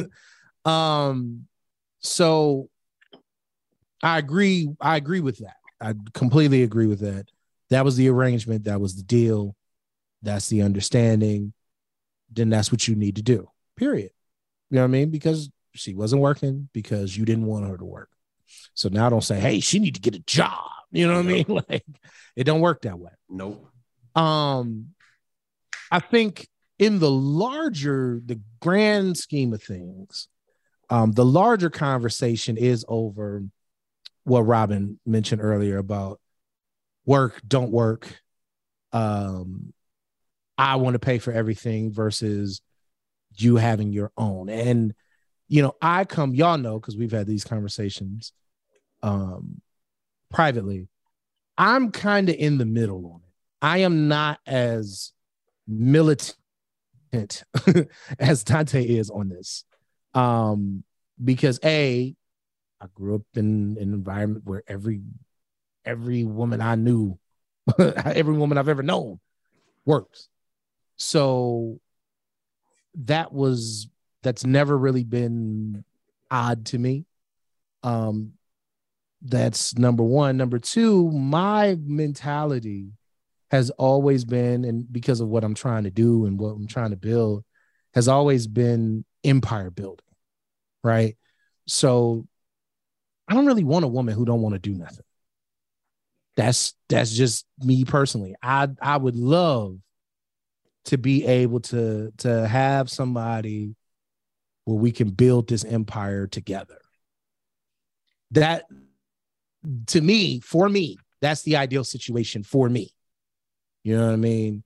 Speaker 3: So I agree with that. I completely agree with that. That was the arrangement. That was the deal. That's the understanding. Then that's what you need to do. Period. You know what I mean? Because she wasn't working because you didn't want her to work. So now don't say, hey, she need to get a job. You know what I mean? Like, it don't work that way.
Speaker 4: Nope.
Speaker 3: I think in the grand scheme of things, the larger conversation is over what Robin mentioned earlier about work, don't work. I want to pay for everything versus you having your own. And, y'all know, because we've had these conversations privately, I'm kind of in the middle on it. I am not as militant as Dante is on this. Because I grew up in an environment where every woman I knew, every woman I've ever known works. So that's never really been odd to me. That's number one. Number two, my mentality has always been, and because of what I'm trying to do and what I'm trying to build, has always been empire building, right? So I don't really want a woman who don't want to do nothing. That's just me personally. I would love to be able to have somebody where we can build this empire together. That, to me, for me, that's the ideal situation for me. You know what I mean?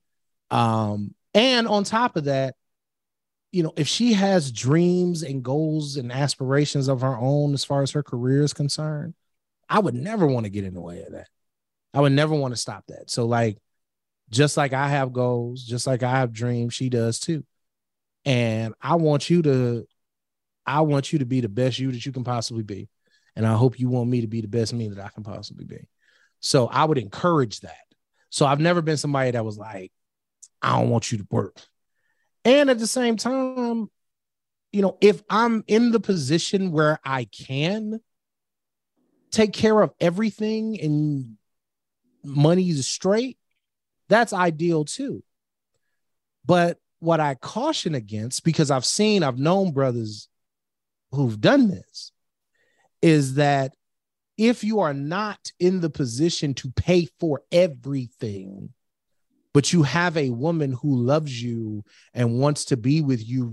Speaker 3: And on top of that, if she has dreams and goals and aspirations of her own as far as her career is concerned, I would never want to get in the way of that. I would never want to stop that. So, like, just like I have goals, just like I have dreams, she does too. And I want you to be the best you that you can possibly be. And I hope you want me to be the best me that I can possibly be. So I would encourage that. So I've never been somebody that was like, I don't want you to work. And at the same time, if I'm in the position where I can take care of everything and money's straight, that's ideal too. But what I caution against, because I've known brothers who've done this, is that if you are not in the position to pay for everything, but you have a woman who loves you and wants to be with you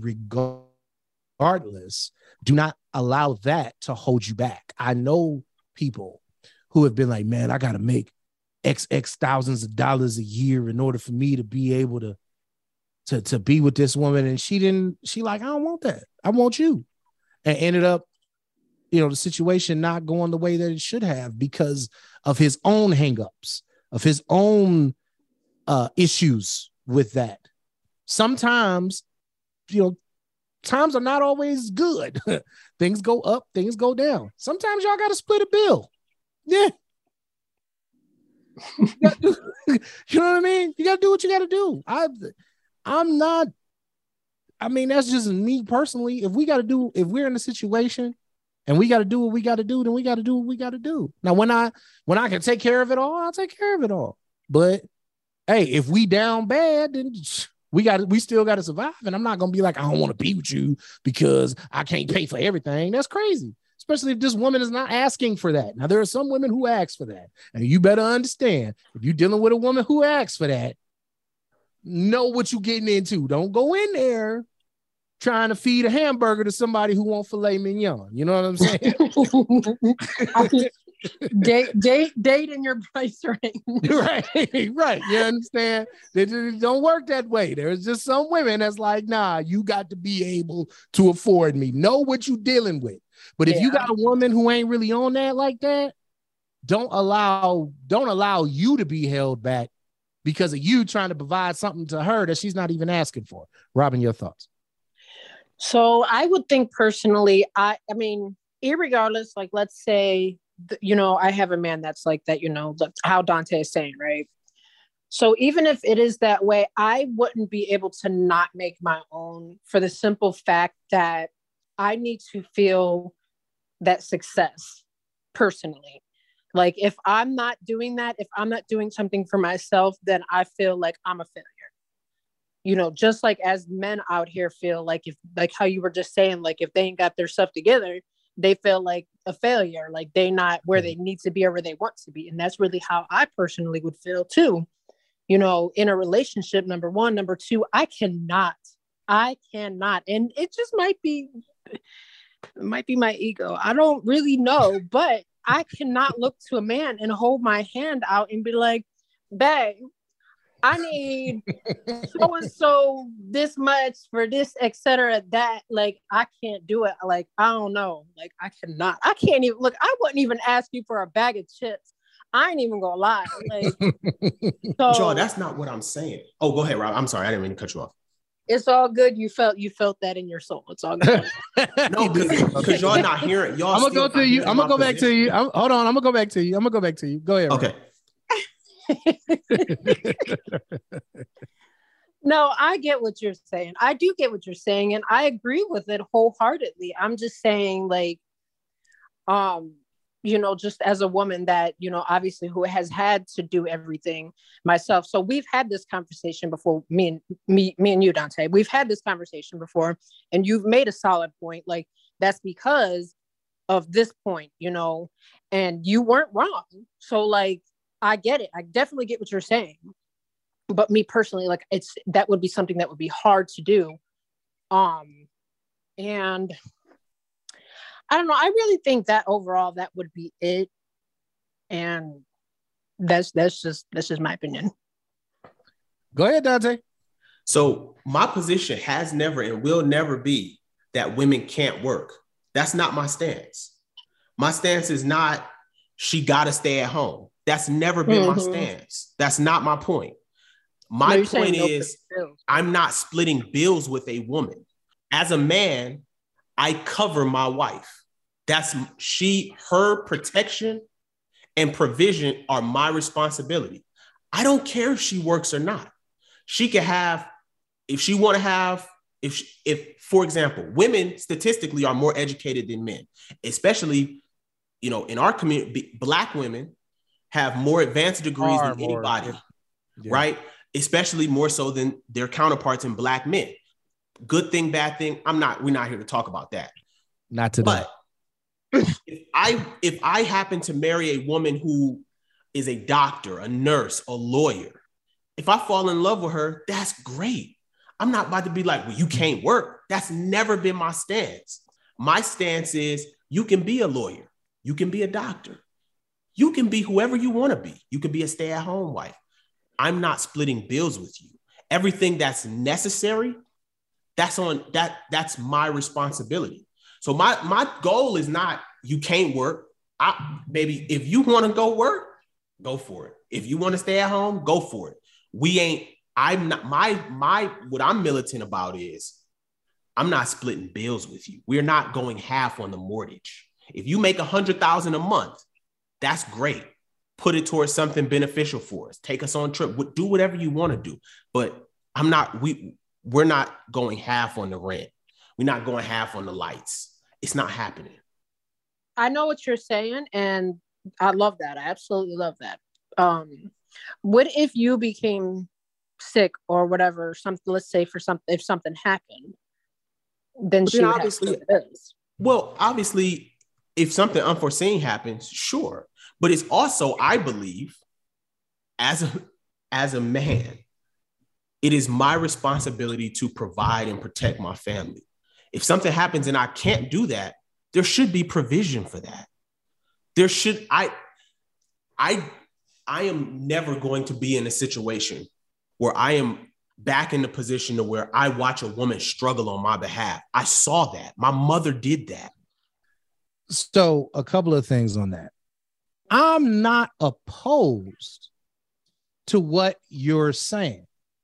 Speaker 3: regardless, do not allow that to hold you back. I know people who have been like, man, I got to make X thousands of dollars a year in order for me to be able to be with this woman. And she like, I don't want that. I want you. And ended up, the situation not going the way that it should have because of his own hangups, of his own issues with that. Sometimes, times are not always good. Things go up, things go down. Sometimes y'all got to split a bill. Yeah. You know what I mean? You got to do what you got to do. That's just me personally. If we're in a situation and we got to do what we got to do, then we got to do what we got to do. Now, when I can take care of it all, I'll take care of it all. But hey, if we down bad, then we still got to survive. And I'm not going to be like, I don't want to be with you because I can't pay for everything. That's crazy. Especially if this woman is not asking for that. Now, there are some women who ask for that. And you better understand, if you're dealing with a woman who asks for that, know what you're getting into. Don't go in there trying to feed a hamburger to somebody who won't filet mignon. You know what I'm saying?
Speaker 5: Date in your price range.
Speaker 3: Right. You understand? It don't work that way. There's just some women that's like, nah, you got to be able to afford me. Know what you're dealing with. But if you got a woman who ain't really on that like that, don't allow you to be held back because of you trying to provide something to her that she's not even asking for. Robin, your thoughts?
Speaker 5: So I would think personally, I mean, irregardless, like let's say, I have a man that's like that, how Dante is saying, right? So even if it is that way, I wouldn't be able to not make my own for the simple fact that I need to feel that success personally. Like if I'm not doing that, if I'm not doing something for myself, then I feel like I'm a failure. Just like as men out here feel like how you were just saying, like if they ain't got their stuff together, they feel like a failure, like they not where they need to be or where they want to be. And that's really how I personally would feel too. In a relationship, number one, number two, I cannot. And it just might be my ego. I don't really know, but I cannot look to a man and hold my hand out and be like, babe, I need so-and-so this much for this, etc. That like, I can't do it. Like, I don't know. Like, I cannot. I can't even look. I wouldn't even ask you for a bag of chips. I ain't even gonna lie. Like,
Speaker 4: Joe, that's not what I'm saying. Oh, go ahead, Rob. I'm sorry. I didn't mean to cut you off.
Speaker 5: It's all good. You felt that in your soul. It's all good.
Speaker 4: No, because y'all not hearing. Y'all.
Speaker 3: I'm gonna go to you. I'm gonna go back to you. Hold on. I'm gonna go back to you. Go ahead.
Speaker 4: Okay.
Speaker 5: No, I get what you're saying. I do get what you're saying, and I agree with it wholeheartedly. I'm just saying, like, just as a woman that, obviously who has had to do everything myself. So we've had this conversation before, me and you, Dante, we've had this conversation before, and you've made a solid point. Like, that's because of this point, and you weren't wrong. So like, I get it. I definitely get what you're saying. But me personally, like that would be something that would be hard to do. And I don't know. I really think that overall that would be it. And that's just my opinion.
Speaker 3: Go ahead, Dante.
Speaker 4: So my position has never and will never be that women can't work. That's not my stance. My stance is not she got to stay at home. That's never been my stance. That's not my point. My point is I'm not splitting bills with a woman. As a man, I cover my wife. That's her protection and provision are my responsibility. I don't care if she works or not. She can have, if she want to have, if for example, women statistically are more educated than men, especially, in our community, Black women have more advanced degrees than anybody, right? Especially more so than their counterparts in Black men. Good thing, bad thing. We're not here to talk about that.
Speaker 3: Not today.
Speaker 4: But if I happen to marry a woman who is a doctor, a nurse, a lawyer, if I fall in love with her, that's great. I'm not about to be like, well, you can't work. That's never been my stance. My stance is you can be a lawyer. You can be a doctor. You can be whoever you want to be. You can be a stay-at-home wife. I'm not splitting bills with you. Everything that's necessary, that's my responsibility. So my goal is not you can't work. Baby, if you want to go work, go for it. If you want to stay at home, go for it. What I'm militant about is I'm not splitting bills with you. We're not going half on the mortgage. If you make $100,000 a month, that's great. Put it towards something beneficial for us. Take us on a trip. Do whatever you want to do. But we're not going half on the rent. We're not going half on the lights. It's not happening.
Speaker 5: I know what you're saying, and I love that. I absolutely love that. What if you became sick or whatever? Something. Let's say if something happened, then she would obviously have to pay bills.
Speaker 4: Well, obviously, if something unforeseen happens, sure. But it's also, I believe, as a man, it is my responsibility to provide and protect my family. If something happens and I can't do that, there should be provision for that. I am never going to be in a situation where I am back in the position to where I watch a woman struggle on my behalf. I saw that. My mother did that.
Speaker 3: So a couple of things on that. I'm not opposed to what you're saying.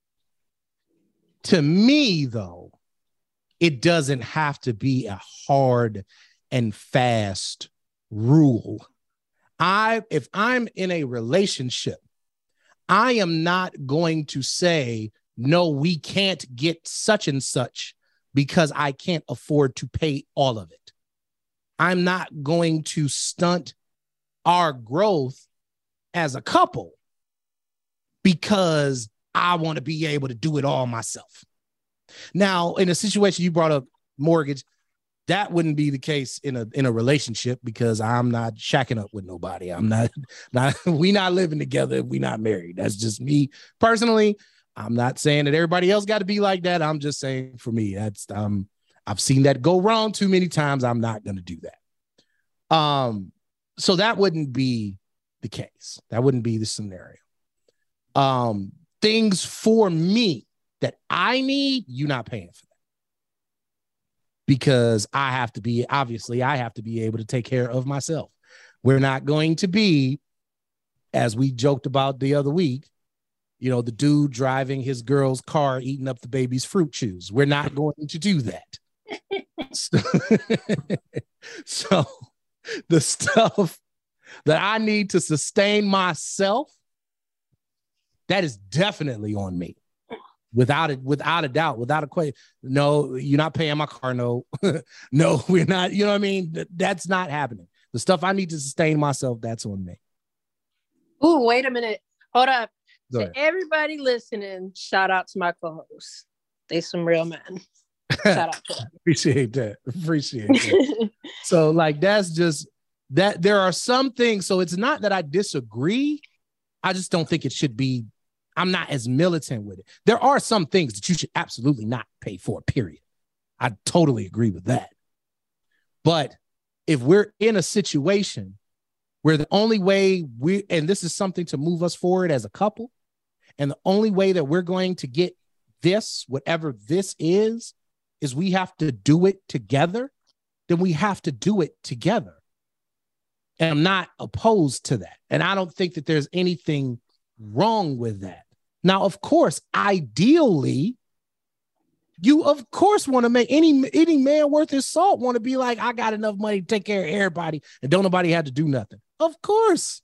Speaker 3: To me, though, it doesn't have to be a hard and fast rule. If I'm in a relationship, I am not going to say, no, we can't get such and such because I can't afford to pay all of it. I'm not going to stunt our growth as a couple because I want to be able to do it all myself. Now, in a situation you brought up mortgage, that wouldn't be the case in a relationship because I'm not shacking up with nobody. I'm not we not living together if we not married. That's just me personally. I'm not saying that everybody else got to be like that. I'm just saying for me, that's I've seen that go wrong too many times. I'm not going to do that. So that wouldn't be the case. That wouldn't be the scenario. Things for me that I need, you're not paying for that. Because I have to be able to take care of myself. We're not going to be, as we joked about the other week, the dude driving his girl's car, eating up the baby's fruit chews. We're not going to do that. So the stuff that I need to sustain myself, that is definitely on me. Without a doubt, without a question. No, you're not paying my car. No, no, we're not. You know what I mean? That's not happening. The stuff I need to sustain myself, that's on me.
Speaker 5: Ooh, wait a minute. Hold up. To everybody listening, shout out to my co-hosts. They some real men. Shout out to them. Appreciate that. So that's just that there are some things. So it's not that I disagree. I just don't think it should be. I'm not as militant with it. There are some things that you should absolutely not pay for, period. I totally agree with that. But if we're in a situation where the only way and this is something to move us forward as a couple, and the only way that we're going to get this, whatever this is we have to do it together, then we have to do it together. And I'm not opposed to that. And I don't think that there's anything wrong with that. Now, of course, ideally, you of course want to make any man worth his salt want to be like, I got enough money to take care of everybody and don't nobody have to do nothing. Of course.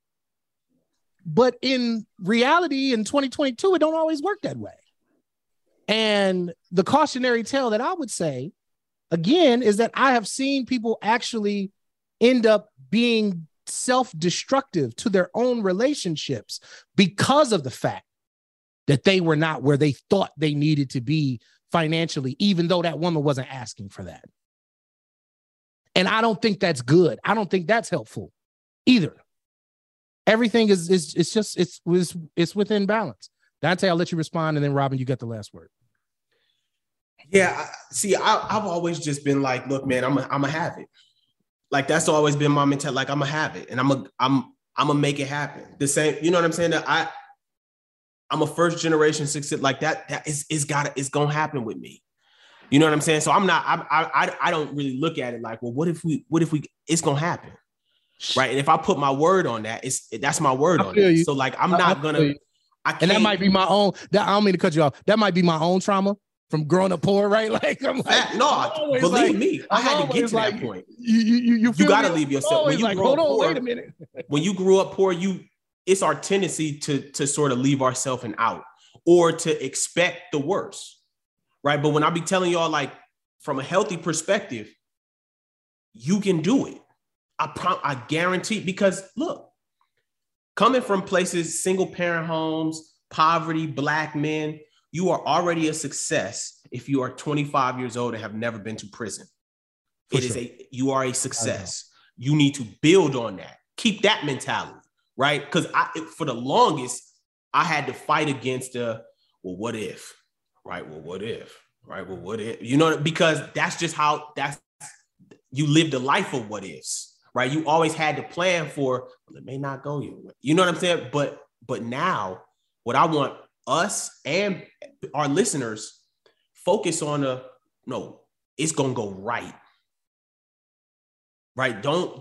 Speaker 5: But in reality, in 2022, it don't always work that way. And the cautionary tale that I would say, again, is that I have seen people actually end up being self-destructive to their own relationships because of the fact that they were not where they thought they needed to be financially, even though that woman wasn't asking for that. And I don't think that's good. I don't think that's helpful either. Everything is within balance. Dante, I'll let you respond, and then Robin, you got the last word.
Speaker 4: Yeah, I've always just been like, look, man, I'm a have it. Like that's always been my mentality. Like I'm gonna have it, and I'm gonna make it happen. The same, you know what I'm saying? That I'm a first generation success. Like it's gonna happen with me. You know what I'm saying? So I don't really look at it like, well, what if we it's gonna happen, right? And if I put my word on that, that's my word on it. So like I'm not gonna.
Speaker 3: And that might be my own. I don't mean to cut you off. That might be my own trauma from growing up poor, right? Like I'm like,
Speaker 4: no, believe me, I had to get to that point. You got to leave yourself when you
Speaker 3: like,
Speaker 4: grow up poor.
Speaker 3: Wait a minute.
Speaker 4: When you grew up poor, it's our tendency to sort of leave ourselves an out or to expect the worst, right? But when I be telling y'all, like, from a healthy perspective, you can do it. I guarantee, because look, coming from places, single parent homes, poverty, Black men, you are already a success if you are 25 years old and have never been to prison. You are a success. You need to build on that. Keep that mentality, right? Because for the longest, I had to fight against what if, right? Well, what if, right? Well, what if, because that's just you lived a life of what ifs, right? You always had to plan for, well, it may not go your way. You know what I'm saying? But now what I want us and our listeners focus on no, it's going to go right. Right?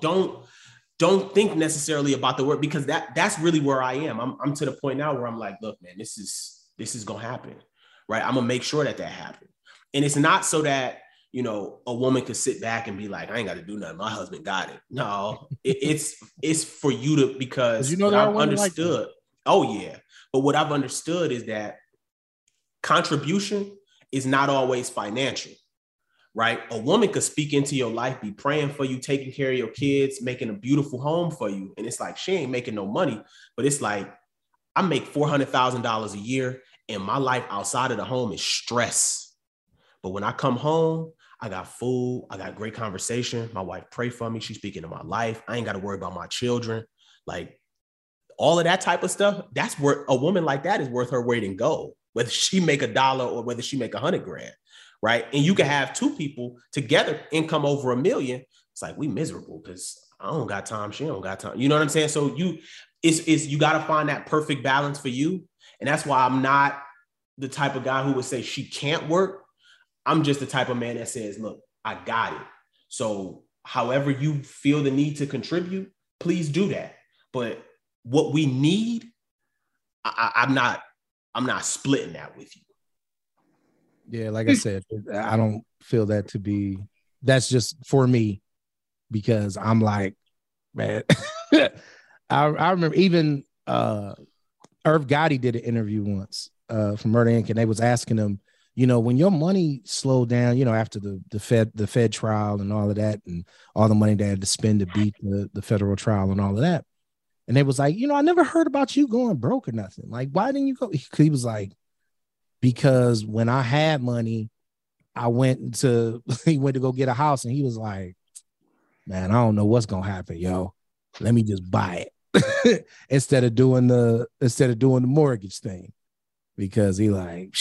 Speaker 4: Don't think necessarily about the word, because that's really where I am. I'm to the point now where I'm like, look, man, this is going to happen. Right? I'm going to make sure that happens. And it's not so that, a woman could sit back and be like, I ain't got to do nothing. My husband got it. No, it's for you to, because what I've understood. Oh yeah. But what I've understood is that contribution is not always financial, right? A woman could speak into your life, be praying for you, taking care of your kids, making a beautiful home for you. And it's like, she ain't making no money, but it's like, I make $400,000 a year and my life outside of the home is stress. But when I come home, I got food, I got great conversation. My wife pray for me. She's speaking to my life. I ain't got to worry about my children. Like all of that type of stuff, that's where a woman like that is worth her weight in gold, whether she make $1 or whether she make $100,000, right? And you can have two people together, income over $1 million. It's like, we miserable because I don't got time. She don't got time. You know what I'm saying? So you got to find that perfect balance for you. And that's why I'm not the type of guy who would say she can't work. I'm just the type of man that says, look, I got it. So however you feel the need to contribute, please do that. But what we need, I'm not splitting that with you.
Speaker 3: Yeah, like I said, I don't feel that to be, that's just for me, because I'm like, man, I remember even Irv Gotti did an interview once from Murder Inc. and they was asking him, when your money slowed down, after the Fed trial and all of that, and all the money they had to spend to beat the federal trial and all of that. And they was like, I never heard about you going broke or nothing. Like, why didn't you go? He was like, because when I had money, he went to go get a house, and he was like, man, I don't know what's going to happen, yo. Let me just buy it instead of doing the mortgage thing. Because he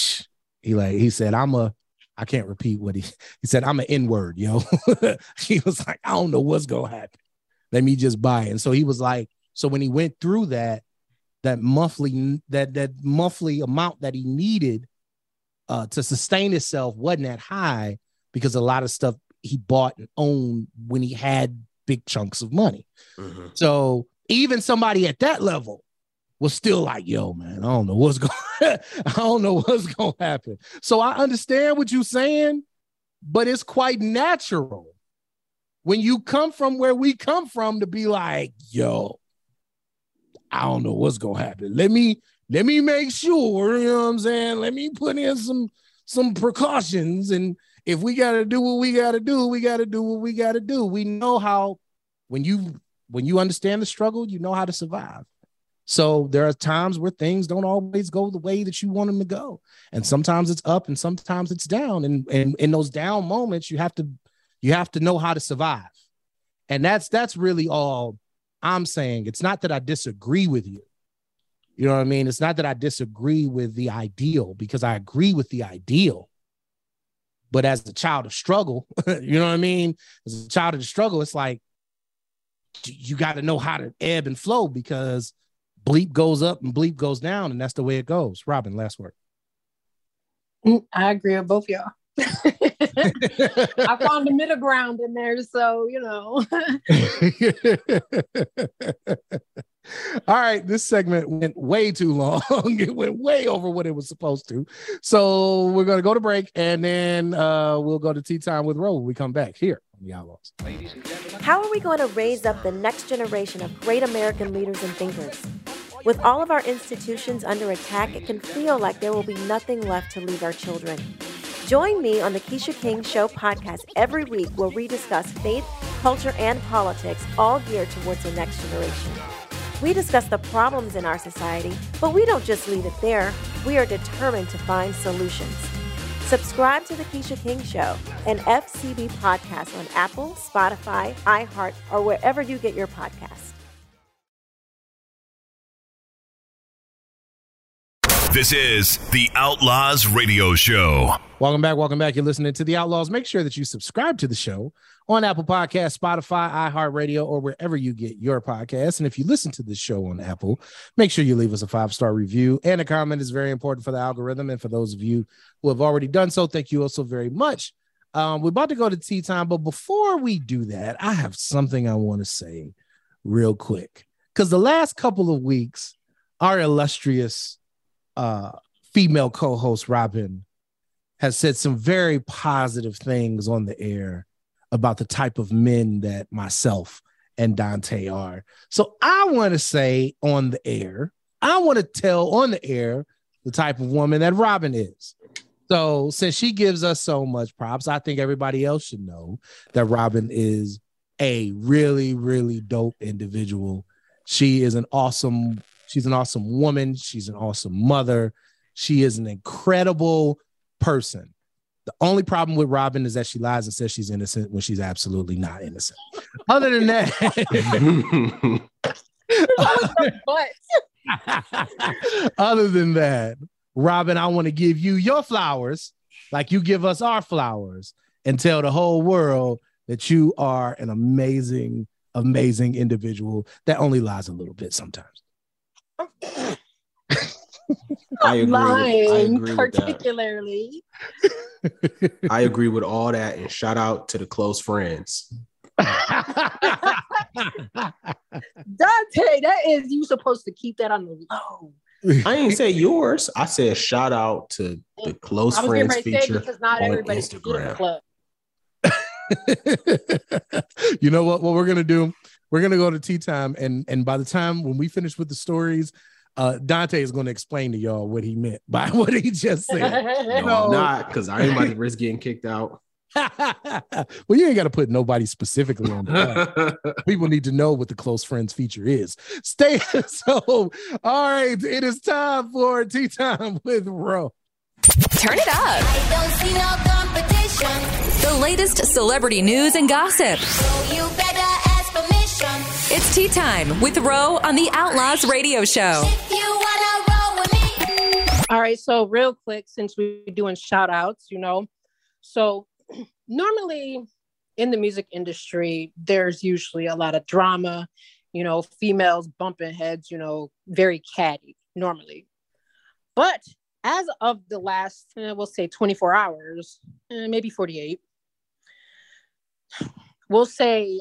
Speaker 3: said, I can't repeat what he said, I'm an N-word, yo. He was like, I don't know what's going to happen. Let me just buy it. And so he was like, so when he went through that monthly amount that he needed to sustain himself wasn't that high, because a lot of stuff he bought and owned when he had big chunks of money. Mm-hmm. So even somebody at that level was still like, yo, man, I don't know what's going to happen. So I understand what you're saying, but it's quite natural when you come from where we come from to be like, yo, I don't know what's going to happen. Let me make sure, you know what I'm saying? Let me put in some precautions. And if we got to do what we got to do, we got to do what we got to do. We know how, when you understand the struggle, you know how to survive. So there are times where things don't always go the way that you want them to go. And sometimes it's up and sometimes it's down. And in those down moments, you have to know how to survive. And that's really all I'm saying. It's not that I disagree with you. You know what I mean? It's not that I disagree with the ideal, because I agree with the ideal. But as a child of struggle, you know what I mean? As a child of the struggle, it's like, you got to know how to ebb and flow, because bleep goes up and bleep goes down, and that's the way it goes. Robin, last word.
Speaker 5: I agree with both y'all. I found the middle ground in there, so
Speaker 3: All right, this segment went way too long. It went way over what it was supposed to. So we're going to go to break, and then we'll go to Tea Time with Ro when we come back here on The Outlaws.
Speaker 9: How are we going to raise up the next generation of great American leaders and thinkers? With all of our institutions under attack, it can feel like there will be nothing left to leave our children. Join me on the Keisha King Show podcast every week where we discuss faith, culture, and politics, all geared towards the next generation. We discuss the problems in our society, but we don't just leave it there. We are determined to find solutions. Subscribe to The Keisha King Show, an FCB podcast on Apple, Spotify, iHeart, or wherever you get your podcasts.
Speaker 10: This is The Outlaws Radio Show.
Speaker 3: Welcome back. You're listening to The Outlaws. Make sure that you subscribe to the show on Apple Podcasts, Spotify, iHeartRadio, or wherever you get your podcasts. And if you listen to this show on Apple, make sure you leave us a 5-star review and a comment. Is very important for the algorithm. And for those of you who have already done so, thank you also very much. We're about to go to tea time, but before we do that, I have something I want to say real quick. Because the last couple of weeks, our illustrious female co-host Robin has said some very positive things on the air about the type of men that myself and Dante are. So I want to say on the air, I want to tell on the air the type of woman that Robin is. So since she gives us so much props, I think everybody else should know that Robin is a really, really dope individual. She's an awesome woman. She's an awesome mother. She is an incredible person. The only problem with Robin is that she lies and says she's innocent when she's absolutely not innocent. Other than that, other than that, Robin, I want to give you your flowers like you give us our flowers and tell the whole world that you are an amazing, amazing individual that only lies a little bit sometimes.
Speaker 4: I agree with
Speaker 5: particularly.
Speaker 4: I agree with all that, and shout out to the close friends.
Speaker 5: Dante, that is you supposed to keep that on the low.
Speaker 4: I ain't say yours. I said shout out to the close friends feature
Speaker 5: because not
Speaker 4: on
Speaker 5: everybody
Speaker 4: Instagram.
Speaker 3: You know what we're gonna do? We're gonna go to tea time, and by the time when we finish with the stories, Dante is going to explain to y'all what he meant by what he just said.
Speaker 4: No, I'm not, because I ain't about to risk getting kicked out.
Speaker 3: Well, you ain't got to put nobody specifically on that. People need to know what the close friends feature is. So, all right, it is time for Tea Time with Ro.
Speaker 11: Turn it up. I don't see no competition. The latest celebrity news and gossip. So you better ask permission. It's Tea Time with Ro on the Outlaws Radio Show. If you wanna roll with me.
Speaker 5: All right, so real quick, since we're doing shout outs, so normally in the music industry, there's usually a lot of drama, females bumping heads, very catty normally. But as of the last, we'll say 24 hours, maybe 48, we'll say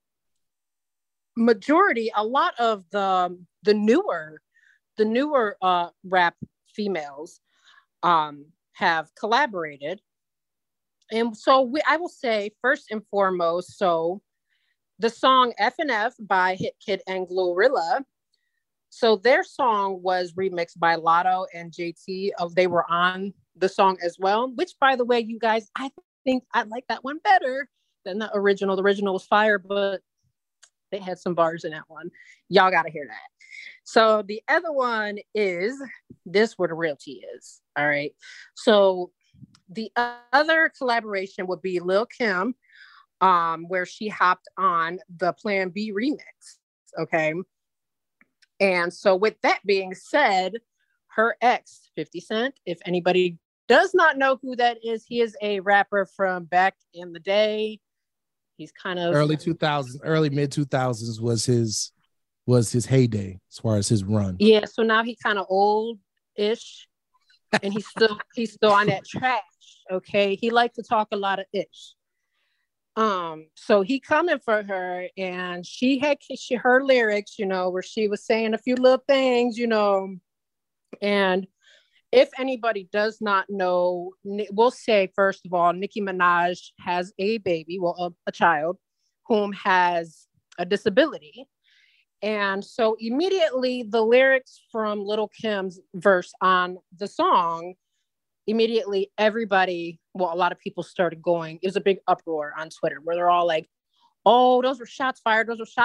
Speaker 5: a lot of the newer rap females have collaborated. And so I will say first and foremost, so the song F&F by Hit Kid and Glorilla. So their song was remixed by Lotto and JT. They were on the song as well, which by the way, you guys, I think I like that one better than the original. The original was fire, but they had some bars in that one. Y'all got to hear that. So the other one is this where the real tea is. All right. So the other collaboration would be Lil Kim, where she hopped on the Plan B remix. Okay. And so with that being said, her ex, 50 Cent, if anybody does not know who that is, he is a rapper from back in the day. He's kind of
Speaker 3: early mid 2000s was his heyday as far as his run.
Speaker 5: Yeah, so now he's kind of old-ish, and he's still on that trash. Okay, he liked to talk a lot of ish. So he coming for her, and she had her lyrics, you know, where she was saying a few little things, you know. And if anybody does not know, we'll say, first of all, Nicki Minaj has a baby, well, a child, whom has a disability. And so immediately the lyrics from Lil' Kim's verse on the song, immediately everybody, well, a lot of people started going, it was a big uproar on Twitter where they're all like, oh, those were shots fired,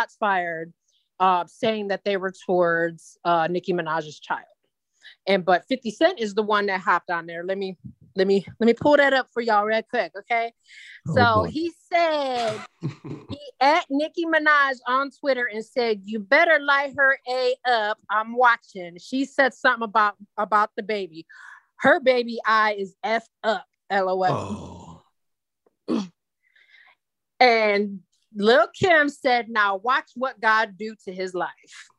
Speaker 5: saying that they were towards Nicki Minaj's child. But 50 Cent is the one that hopped on there. Let me pull that up for y'all real quick, okay? So he said, he at Nicki Minaj on Twitter and said, "You better light her A up. I'm watching." She said something about the baby. Her baby eye is effed up, LOL. Oh. And Lil' Kim said, "Now watch what God do to his life."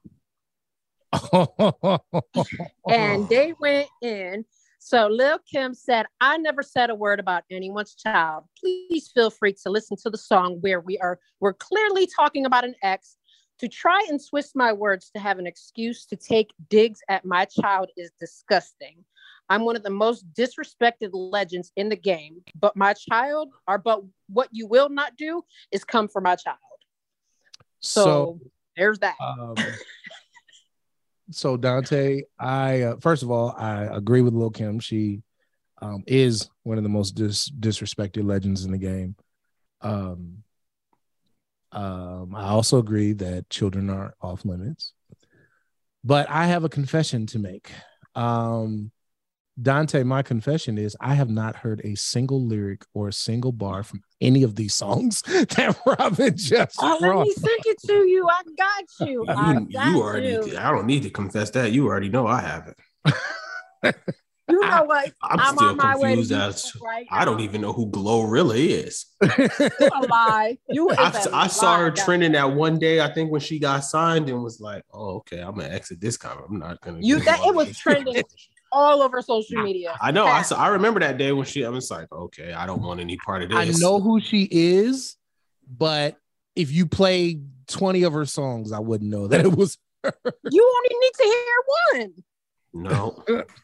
Speaker 5: And they went in. So Lil' Kim said, "I never said a word about anyone's child. Please feel free to listen to the song where we're clearly talking about an ex. To try and twist my words to have an excuse to take digs at my child is disgusting. I'm one of the most disrespected legends in the game, but what you will not do is come for my child." So there's that.
Speaker 3: So Dante, I first of all, I agree with Lil' Kim. She is one of the most disrespected legends in the game. I also agree that children are off limits. But I have a confession to make. Dante, my confession is I have not heard a single lyric or a single bar from any of these songs that Robin just
Speaker 5: brought. Let me send it to you. I got you.
Speaker 4: I don't need to confess that. You already know I haven't.
Speaker 5: You know what?
Speaker 4: I'm still confused I don't even know who Glorilla is.
Speaker 5: You a lie.
Speaker 4: I saw her trending that one day, I think, when she got signed, and was like, "Oh, okay, I'm gonna exit this cover. I'm not gonna."
Speaker 5: It was trending all over social media.
Speaker 4: I know. I remember that day when I was like, "Okay, I don't want any part of this."
Speaker 3: I know who she is, but if you play 20 of her songs, I wouldn't know that it was her.
Speaker 5: You only need to hear one.
Speaker 4: No,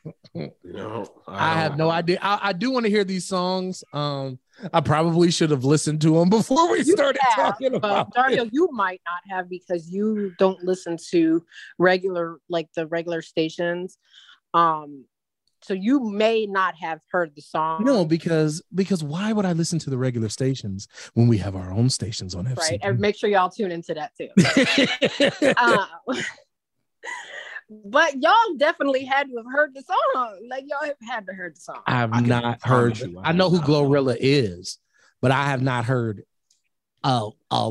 Speaker 3: I have no idea. I do want to hear these songs. I probably should have listened to them before we started talking about
Speaker 5: Dario, you might not have because you don't listen to the regular stations. So you may not have heard the song.
Speaker 3: No, because why would I listen to the regular stations when we have our own stations on FCB?
Speaker 5: Right, and make sure y'all tune into that too. But y'all definitely had to have heard the song. Like, y'all have had to heard the song.
Speaker 3: I have not heard. I know who Glorilla is, but I have not heard a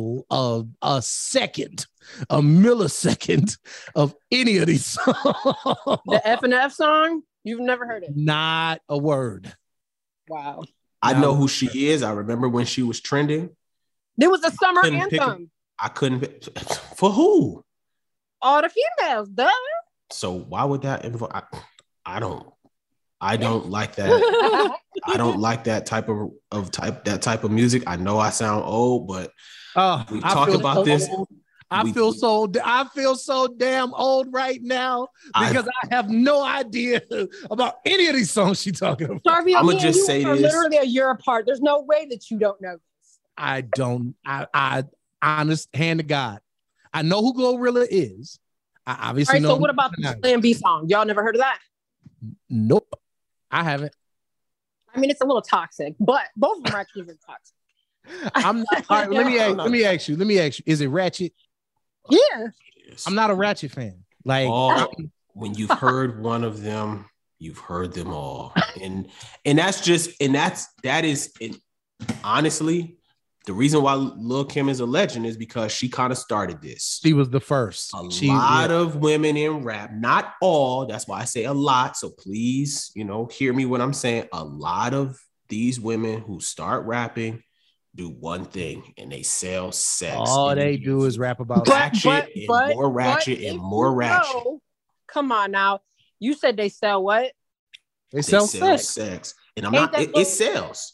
Speaker 3: millisecond of any of these songs.
Speaker 5: The F&F song? You've never heard it?
Speaker 3: Not a word.
Speaker 5: Wow.
Speaker 4: I know who she is. I remember when she was trending.
Speaker 5: There was a summer anthem.
Speaker 4: I couldn't pick for who?
Speaker 5: All the females, duh.
Speaker 4: So why would that involve? I don't like that. I don't like that type of music. I know I sound old, but we talk about this.
Speaker 3: I feel so damn old right now because I have no idea about any of these songs she's talking about.
Speaker 5: Darby, I'm gonna just say this. Literally a year apart. There's no way that you don't know this.
Speaker 3: I don't. I honest hand to God, I know who Glorilla is. I obviously know.
Speaker 5: So what about the Plan B song? Y'all never heard of that?
Speaker 3: Nope, I haven't.
Speaker 5: I mean, it's a little toxic, but both of them are actually very toxic.
Speaker 3: I'm not. All right, let me ask you. Is it ratchet?
Speaker 5: Yeah.
Speaker 3: I'm not a ratchet fan. Like
Speaker 4: when you've heard one of them, you've heard them all, and that is honestly. The reason why Lil' Kim is a legend is because she kind of started this.
Speaker 3: She was the first.
Speaker 4: A lot of women in rap, not all. That's why I say a lot. So please, hear me when I'm saying a lot of these women who start rapping do one thing, and they sell sex.
Speaker 3: All they do is rap about
Speaker 4: more ratchet.
Speaker 5: Come on now. You said they sell what?
Speaker 3: They sell
Speaker 4: sex. And I'm not. It sells.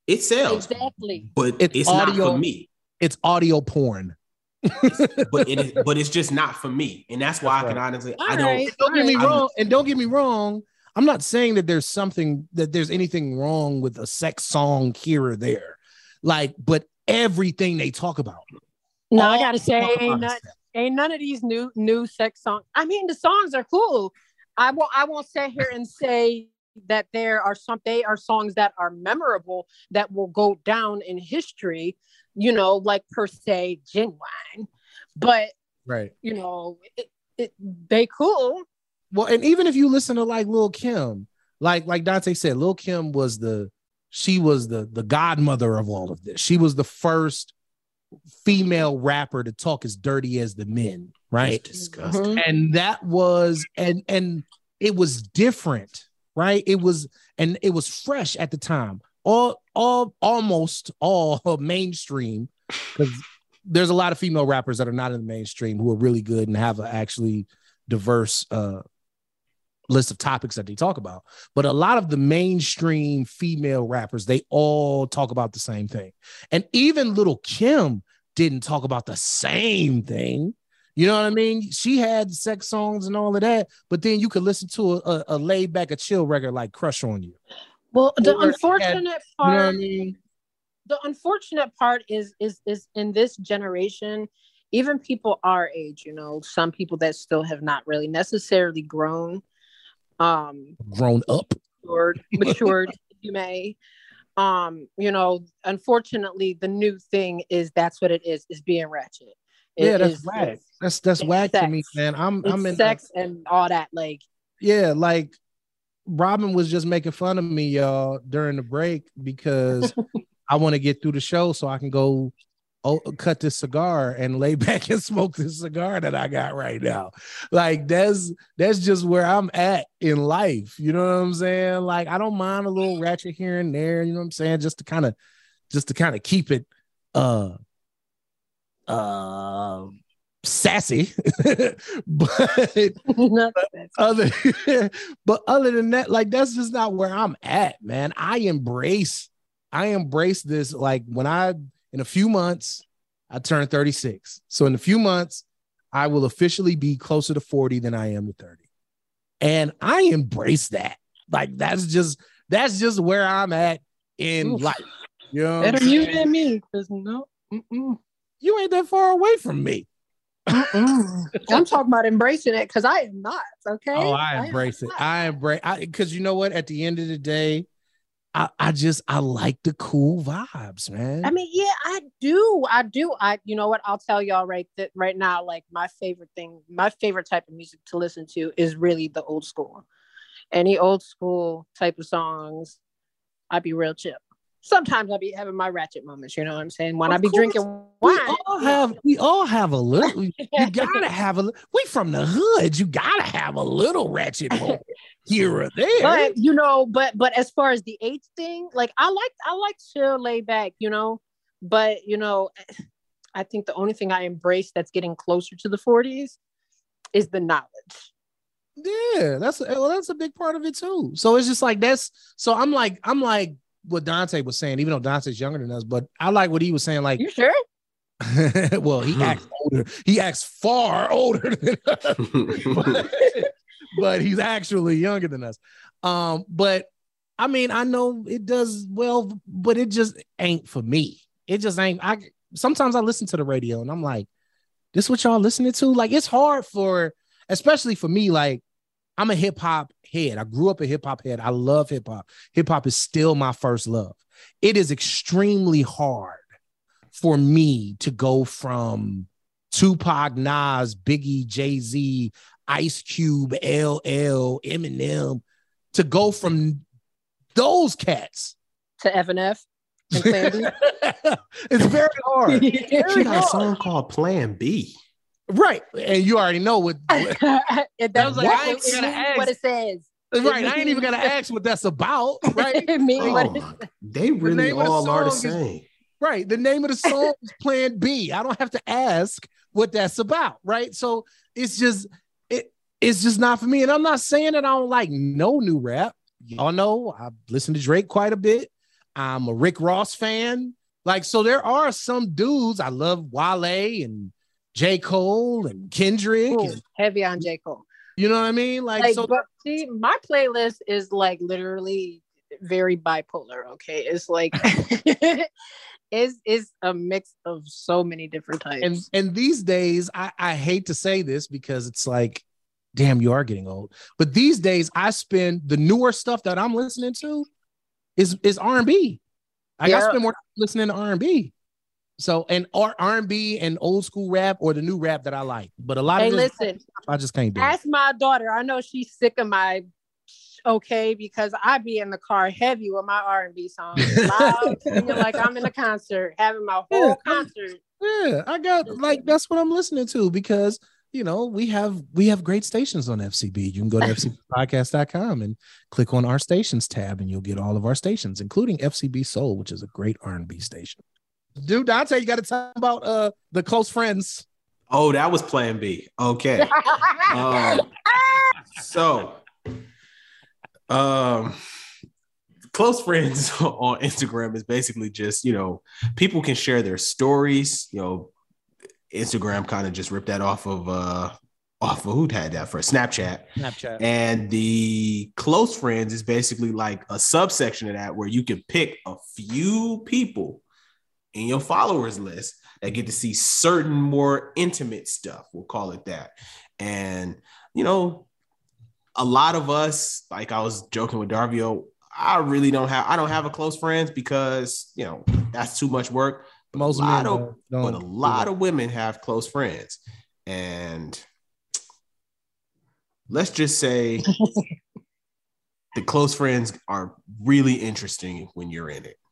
Speaker 4: It sells.
Speaker 5: Exactly.
Speaker 4: But it's not for me.
Speaker 3: It's audio porn.
Speaker 4: but it's just not for me. And that's why I can honestly
Speaker 3: don't get me wrong. And don't get me wrong. I'm not saying that there's anything wrong with a sex song here or there. Like, but everything they talk about.
Speaker 5: No, I gotta say, ain't none of these new sex songs. I mean, the songs are cool. I won't sit here and say that they are songs that are memorable that will go down in history, like per se genuine. But
Speaker 3: right,
Speaker 5: they cool.
Speaker 3: Well, and even if you listen to like Lil' Kim, like Dante said, Lil' Kim was the godmother of all of this. She was the first female rapper to talk as dirty as the men, right?
Speaker 4: That's disgusting.
Speaker 3: And that was and it was different, right? It was fresh at the time. Almost all mainstream, because there's a lot of female rappers that are not in the mainstream who are really good and have an actually diverse list of topics that they talk about. But a lot of the mainstream female rappers, they all talk about the same thing. And even Lil' Kim didn't talk about the same thing. You know what I mean? She had sex songs and all of that, but then you could listen to a laid back, a chill record like Crush on You.
Speaker 5: Well, the unfortunate part,
Speaker 3: you know what I mean?
Speaker 5: The unfortunate part is in this generation, even people our age, some people that still have not really necessarily grown
Speaker 3: up,
Speaker 5: matured, if you may. Unfortunately, the new thing is that's what it is being ratchet.
Speaker 3: That's whack. That's whack to me, man. I'm in
Speaker 5: sex and all that. Like,
Speaker 3: yeah, like Robin was just making fun of me, y'all, during the break because I want to get through the show so I can go cut this cigar and lay back and smoke this cigar that I got right now. Like that's just where I'm at in life. You know what I'm saying? Like I don't mind a little ratchet here and there. You know what I'm saying? Just to kind of keep it sassy. but other than that, like that's just not where I'm at, man. I embrace this. Like in a few months, I turn 36. So in a few months, I will officially be closer to 40 than I am to 30. And I embrace that. Like that's just where I'm at in life. You know,
Speaker 5: better you than me, because no,
Speaker 3: you ain't that far away from me.
Speaker 5: I'm talking about embracing it because I am not. Okay.
Speaker 3: Oh, I embrace it. Because you know what? At the end of the day, I like the cool vibes, man.
Speaker 5: I mean, yeah, I do. You know what? I'll tell y'all right now, like my favorite type of music to listen to is really the old school. Any old school type of songs, I'd be real chill. Sometimes I'll be having my ratchet moments, you know what I'm saying? When I be drinking wine.
Speaker 3: We all have a little. You gotta have we from the hood. You gotta have a little ratchet moment here or there.
Speaker 5: But but as far as the age thing, like I like chill, lay back, But I think the only thing I embrace that's getting closer to the 40s is the knowledge.
Speaker 3: Yeah, that's a big part of it too. So it's just like I'm like what Dante was saying, even though Dante's younger than us, but I like what he was saying. Like,
Speaker 5: you sure?
Speaker 3: Well, he acts older. He acts far older than us, but he's actually younger than us. But I mean, I know it does well, but it just ain't for me. It just ain't. Sometimes I listen to the radio and I'm like, this what y'all listening to? Like, it's hard especially for me, like, I'm a hip hop head. I grew up a hip hop head. I love hip hop. Hip hop is still my first love. It is extremely hard for me to go from Tupac, Nas, Biggie, Jay-Z, Ice Cube, LL, Eminem, to go from those cats
Speaker 5: to FNF and Plan B.
Speaker 3: It's very hard.
Speaker 4: She got a song called Plan B.
Speaker 3: Right, and you already know what
Speaker 5: what it says.
Speaker 3: Right, I ain't even gonna ask what that's about. Right,
Speaker 4: they really all are the same.
Speaker 3: Right, the name of the song is Plan B. I don't have to ask what that's about. Right, so it's just not for me. And I'm not saying that I don't like no new rap. Y'all know I listen to Drake quite a bit. I'm a Rick Ross fan. Like, so there are some dudes. I love Wale and J. Cole and Kendrick.
Speaker 5: Ooh,
Speaker 3: and,
Speaker 5: heavy on J. Cole.
Speaker 3: You know what I mean? Like so.
Speaker 5: But see, my playlist is like literally very bipolar. Okay, it's like it's a mix of so many different types.
Speaker 3: And these days, I hate to say this because it's like, damn, you are getting old. But these days, I spend the newer stuff that I'm listening to is R&B. I spend more time listening to R&B. So, and R&B and old school rap or the new rap that I like. But a lot of this,
Speaker 5: listen,
Speaker 3: I just can't do
Speaker 5: ask
Speaker 3: it.
Speaker 5: my daughter. I know she's sick of my because I be in the car heavy with my R&B songs. Loud, singing like I'm in a concert, having my whole concert.
Speaker 3: Yeah, I got like that's what I'm listening to because you know we have great stations on FCB. You can go to fcbpodcast.com and click on our stations tab, and you'll get all of our stations, including FCB Soul, which is a great R&B station. Dude, Dante, you got to talk about the Close Friends.
Speaker 4: Oh, that was Plan B. Okay. Close Friends on Instagram is basically just, you know, people can share their stories. You know, Instagram kind of just ripped that off of who had that for Snapchat. And the Close Friends is basically like a subsection of that where you can pick a few people in your followers list that get to see certain more intimate stuff. We'll call it that. And, you know, a lot of us, like I was joking with Darvio, I don't have a close friends because, you know, that's too much work. But a lot of women have close friends. And let's just say the close friends are really interesting when you're in it.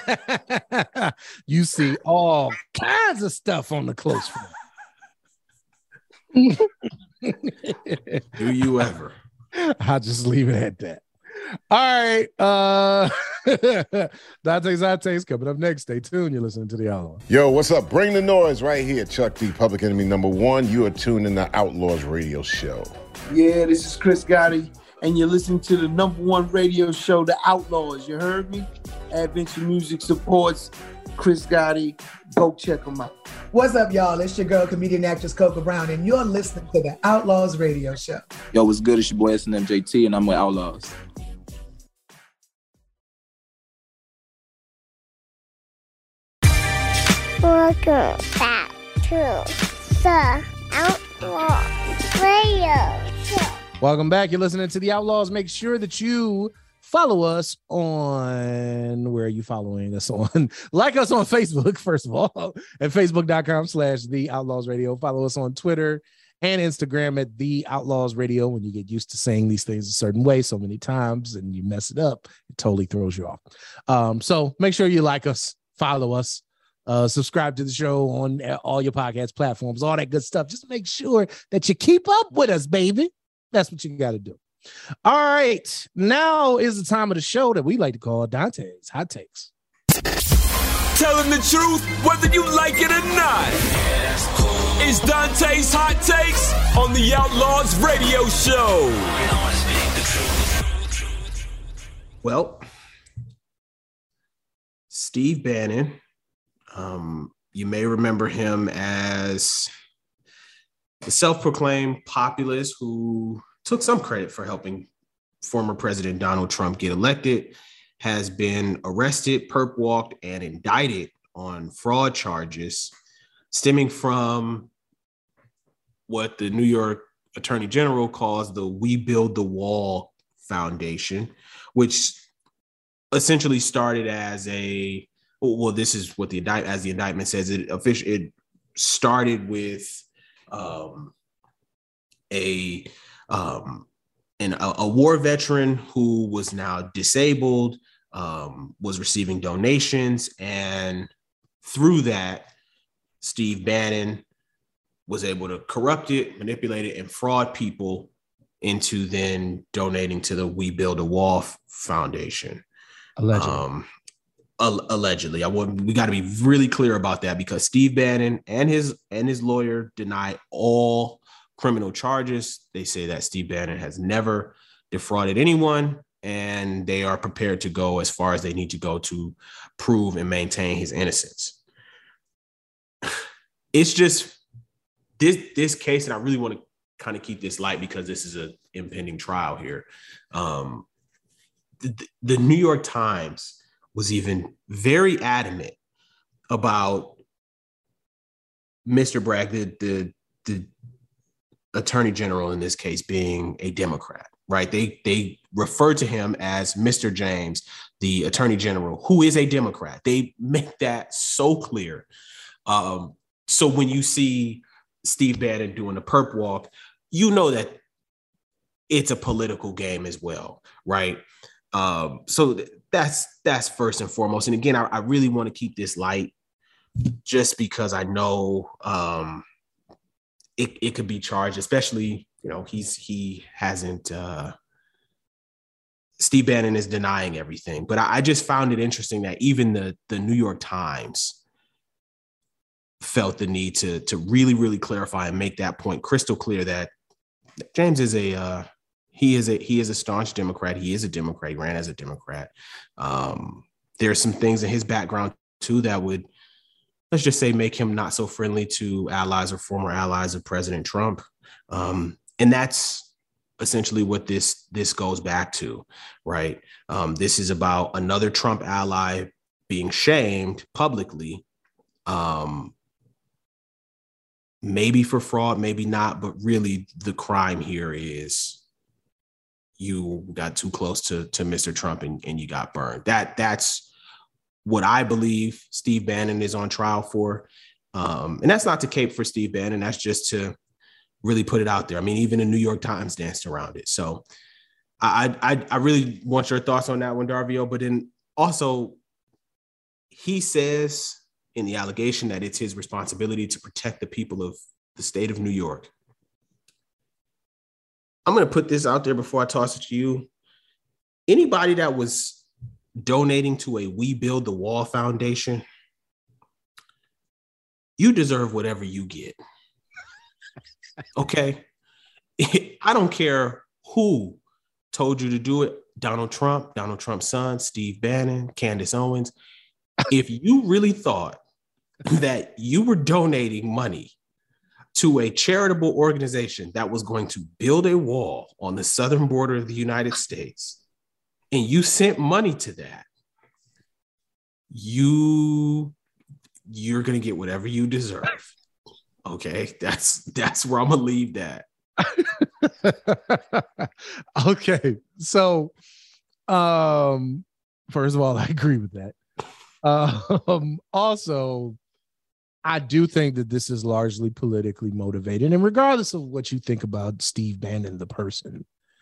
Speaker 3: You see all kinds of stuff on the Close Friends.
Speaker 4: Do you ever?
Speaker 3: I'll just leave it at that. All right. Dante's coming up next. Stay tuned. You're listening to The Outlaws.
Speaker 12: Yo, what's up? Bring the noise right here. Chuck D, Public Enemy #1. You are tuned in the Outlaws Radio Show.
Speaker 13: Yeah, this is Chris Gotti, and you're listening to the #1 radio show, The Outlaws. You heard me? Adventure Music supports Chris Gotti. Go check him out.
Speaker 14: What's up, y'all? It's your girl, comedian actress Coca Brown, and you're listening to the Outlaws Radio Show.
Speaker 15: Yo, what's good? It's your boy SNMJT, and I'm with Outlaws.
Speaker 16: Welcome back to the Outlaws Radio Show.
Speaker 3: Welcome back. You're listening to The Outlaws. Make sure that you follow us on, where are you following us on? Like us on Facebook, first of all, at facebook.com/The Outlaws Radio. Follow us on Twitter and Instagram at The Outlaws Radio. When you get used to saying these things a certain way so many times and you mess it up, it totally throws you off. So make sure you like us, follow us, subscribe to the show on all your podcast platforms, all that good stuff. Just make sure that you keep up with us, baby. That's what you got to do. All right. Now is the time of the show that we like to call Dante's Hot Takes.
Speaker 8: Telling the truth, whether you like it or not. It's Dante's Hot Takes on the Outlaws Radio Show.
Speaker 4: Well, Steve Bannon, you may remember him as the self-proclaimed populist who took some credit for helping former President Donald Trump get elected, has been arrested, perp walked, and indicted on fraud charges stemming from what the New York Attorney General calls the We Build the Wall Foundation, which essentially started as this is what the indictment says. It started with a war veteran who was now disabled, was receiving donations, and through that, Steve Bannon was able to corrupt it, manipulate it, and fraud people into then donating to the We Build a Wall Foundation. Allegedly. We got to be really clear about that, because Steve Bannon and his lawyer deny all criminal charges. They say that Steve Bannon has never defrauded anyone, and they are prepared to go as far as they need to go to prove and maintain his innocence. It's just this case, and I really want to kind of keep this light because this is an impending trial here. The New York Times was even very adamant about Mr. Bragg, the attorney general in this case, being a Democrat, right? They refer to him as Mr. James, the attorney general, who is a Democrat. They make that so clear. So when you see Steve Bannon doing the perp walk, you know that it's a political game as well, right? So that's first and foremost. And again, I really want to keep this light just because I know it could be charged, especially, you know, he hasn't, Steve Bannon is denying everything. But I just found it interesting that even the New York Times felt the need to really, really clarify and make that point crystal clear that James is he is a staunch Democrat. He is a Democrat. He ran as a Democrat. There are some things in his background too that would, let's just say, make him not so friendly to allies or former allies of President Trump. And that's essentially what this goes back to, right? This is about another Trump ally being shamed publicly, maybe for fraud, maybe not, but really the crime here is you got too close to Mr. Trump and you got burned. That's what I believe Steve Bannon is on trial for. And that's not to cape for Steve Bannon. That's just to really put it out there. I mean, even the New York Times danced around it. So I really want your thoughts on that one, Darvio. But then also, he says in the allegation that it's his responsibility to protect the people of the state of New York. I'm going to put this out there before I toss it to you. Anybody that was donating to a We Build the Wall Foundation, you deserve whatever you get. Okay? I don't care who told you to do it. Donald Trump's son, Steve Bannon, Candace Owens. If you really thought that you were donating money to a charitable organization that was going to build a wall on the southern border of the United States, and you sent money to that, you're going to get whatever you deserve. Okay, that's where I'm going to leave that.
Speaker 3: Okay, so first of all, I agree with that. Also, I do think that this is largely politically motivated, and regardless of what you think about Steve Bannon, the person,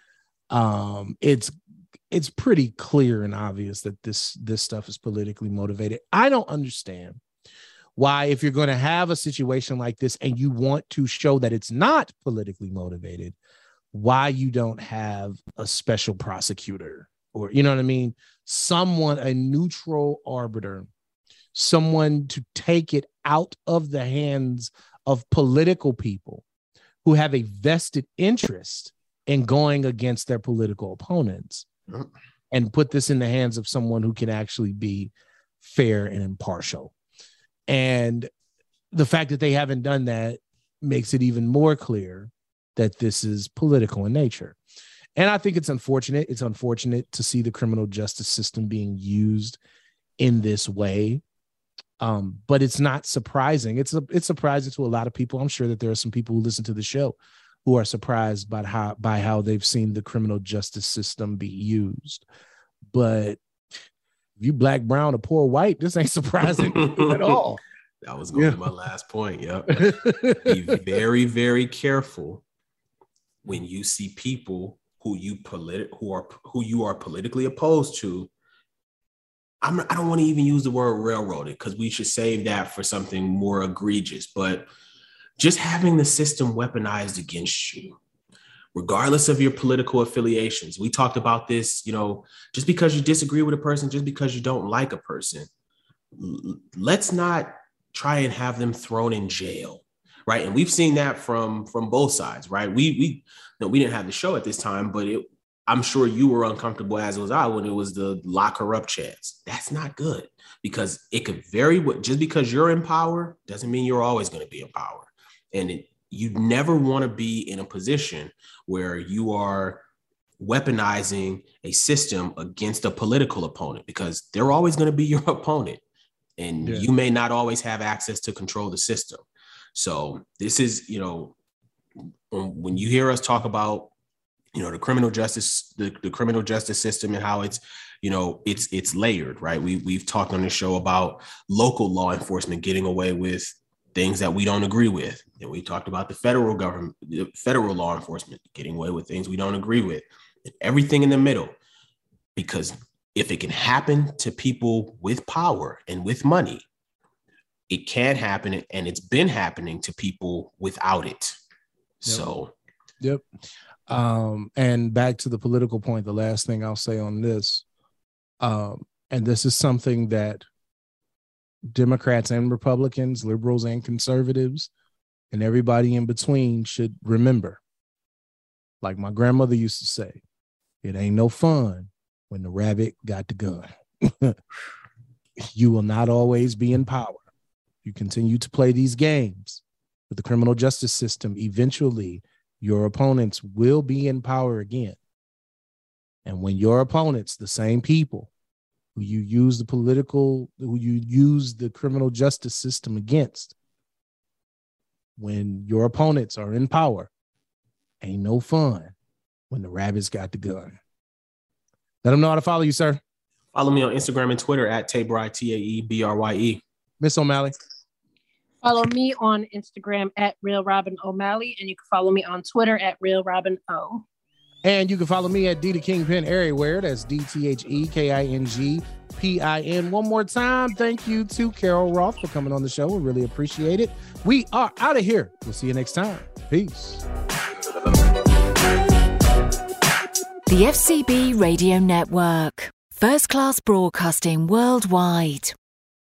Speaker 3: it's pretty clear and obvious that this stuff is politically motivated. I don't understand why, if you're going to have a situation like this and you want to show that it's not politically motivated, why you don't have a special prosecutor, or, you know what I mean? Someone, a neutral arbiter, someone to take it out of the hands of political people who have a vested interest in going against their political opponents, and put this in the hands of someone who can actually be fair and impartial. And the fact that they haven't done that makes it even more clear that this is political in nature. And I think it's unfortunate. It's unfortunate to see the criminal justice system being used in this way. But it's not surprising. It's surprising to a lot of people. I'm sure that there are some people who listen to the show who are surprised by how they've seen the criminal justice system be used. But if you black, brown, or poor white, this ain't surprising at all.
Speaker 4: That was going to be my last point. Yep. Be very, very careful when you see people who you are politically opposed to. I don't want to even use the word railroaded, because we should save that for something more egregious. But just having the system weaponized against you, regardless of your political affiliations. We talked about this, just because you disagree with a person, just because you don't like a person, let's not try and have them thrown in jail, right? And we've seen that from both sides, right? We didn't have the show at this time, but I'm sure you were uncomfortable, as was I, when it was the lock her up chance. That's not good, because it could vary. Just because you're in power doesn't mean you're always going to be in power. And you never want to be in a position where you are weaponizing a system against a political opponent, because they're always going to be your opponent. And you may not always have access to control the system. So this is, when you hear us talk about, the criminal justice, the criminal justice system, and how it's, it's layered, right? We've talked on this show about local law enforcement getting away with things that we don't agree with. And we talked about the federal government, the federal law enforcement getting away with things we don't agree with, and everything in the middle. Because if it can happen to people with power and with money, it can happen, and it's been happening to people without it.
Speaker 3: Yep. And back to the political point, the last thing I'll say on this, and this is something that Democrats and Republicans, liberals and conservatives, and everybody in between should remember. Like my grandmother used to say, it ain't no fun when the rabbit got the gun. You will not always be in power. You continue to play these games with the criminal justice system, eventually your opponents will be in power again. And when your opponents, the same people who you use the criminal justice system against, when your opponents are in power, ain't no fun when the rabbits got the gun. Let them know how to follow you, sir.
Speaker 4: Follow me on Instagram and Twitter at Taebrye, Taebrye.
Speaker 3: Miss O'Malley.
Speaker 5: Follow me on Instagram at Real Robin O'Malley, and you can follow me on Twitter at Real Robin O.
Speaker 3: And you can follow me at D the Kingpin everywhere. That's DTHEKINGPIN. One more time, thank you to Carol Roth for coming on the show. We really appreciate it. We are out of here. We'll see you next time. Peace.
Speaker 17: The FCB Radio Network. First class broadcasting worldwide.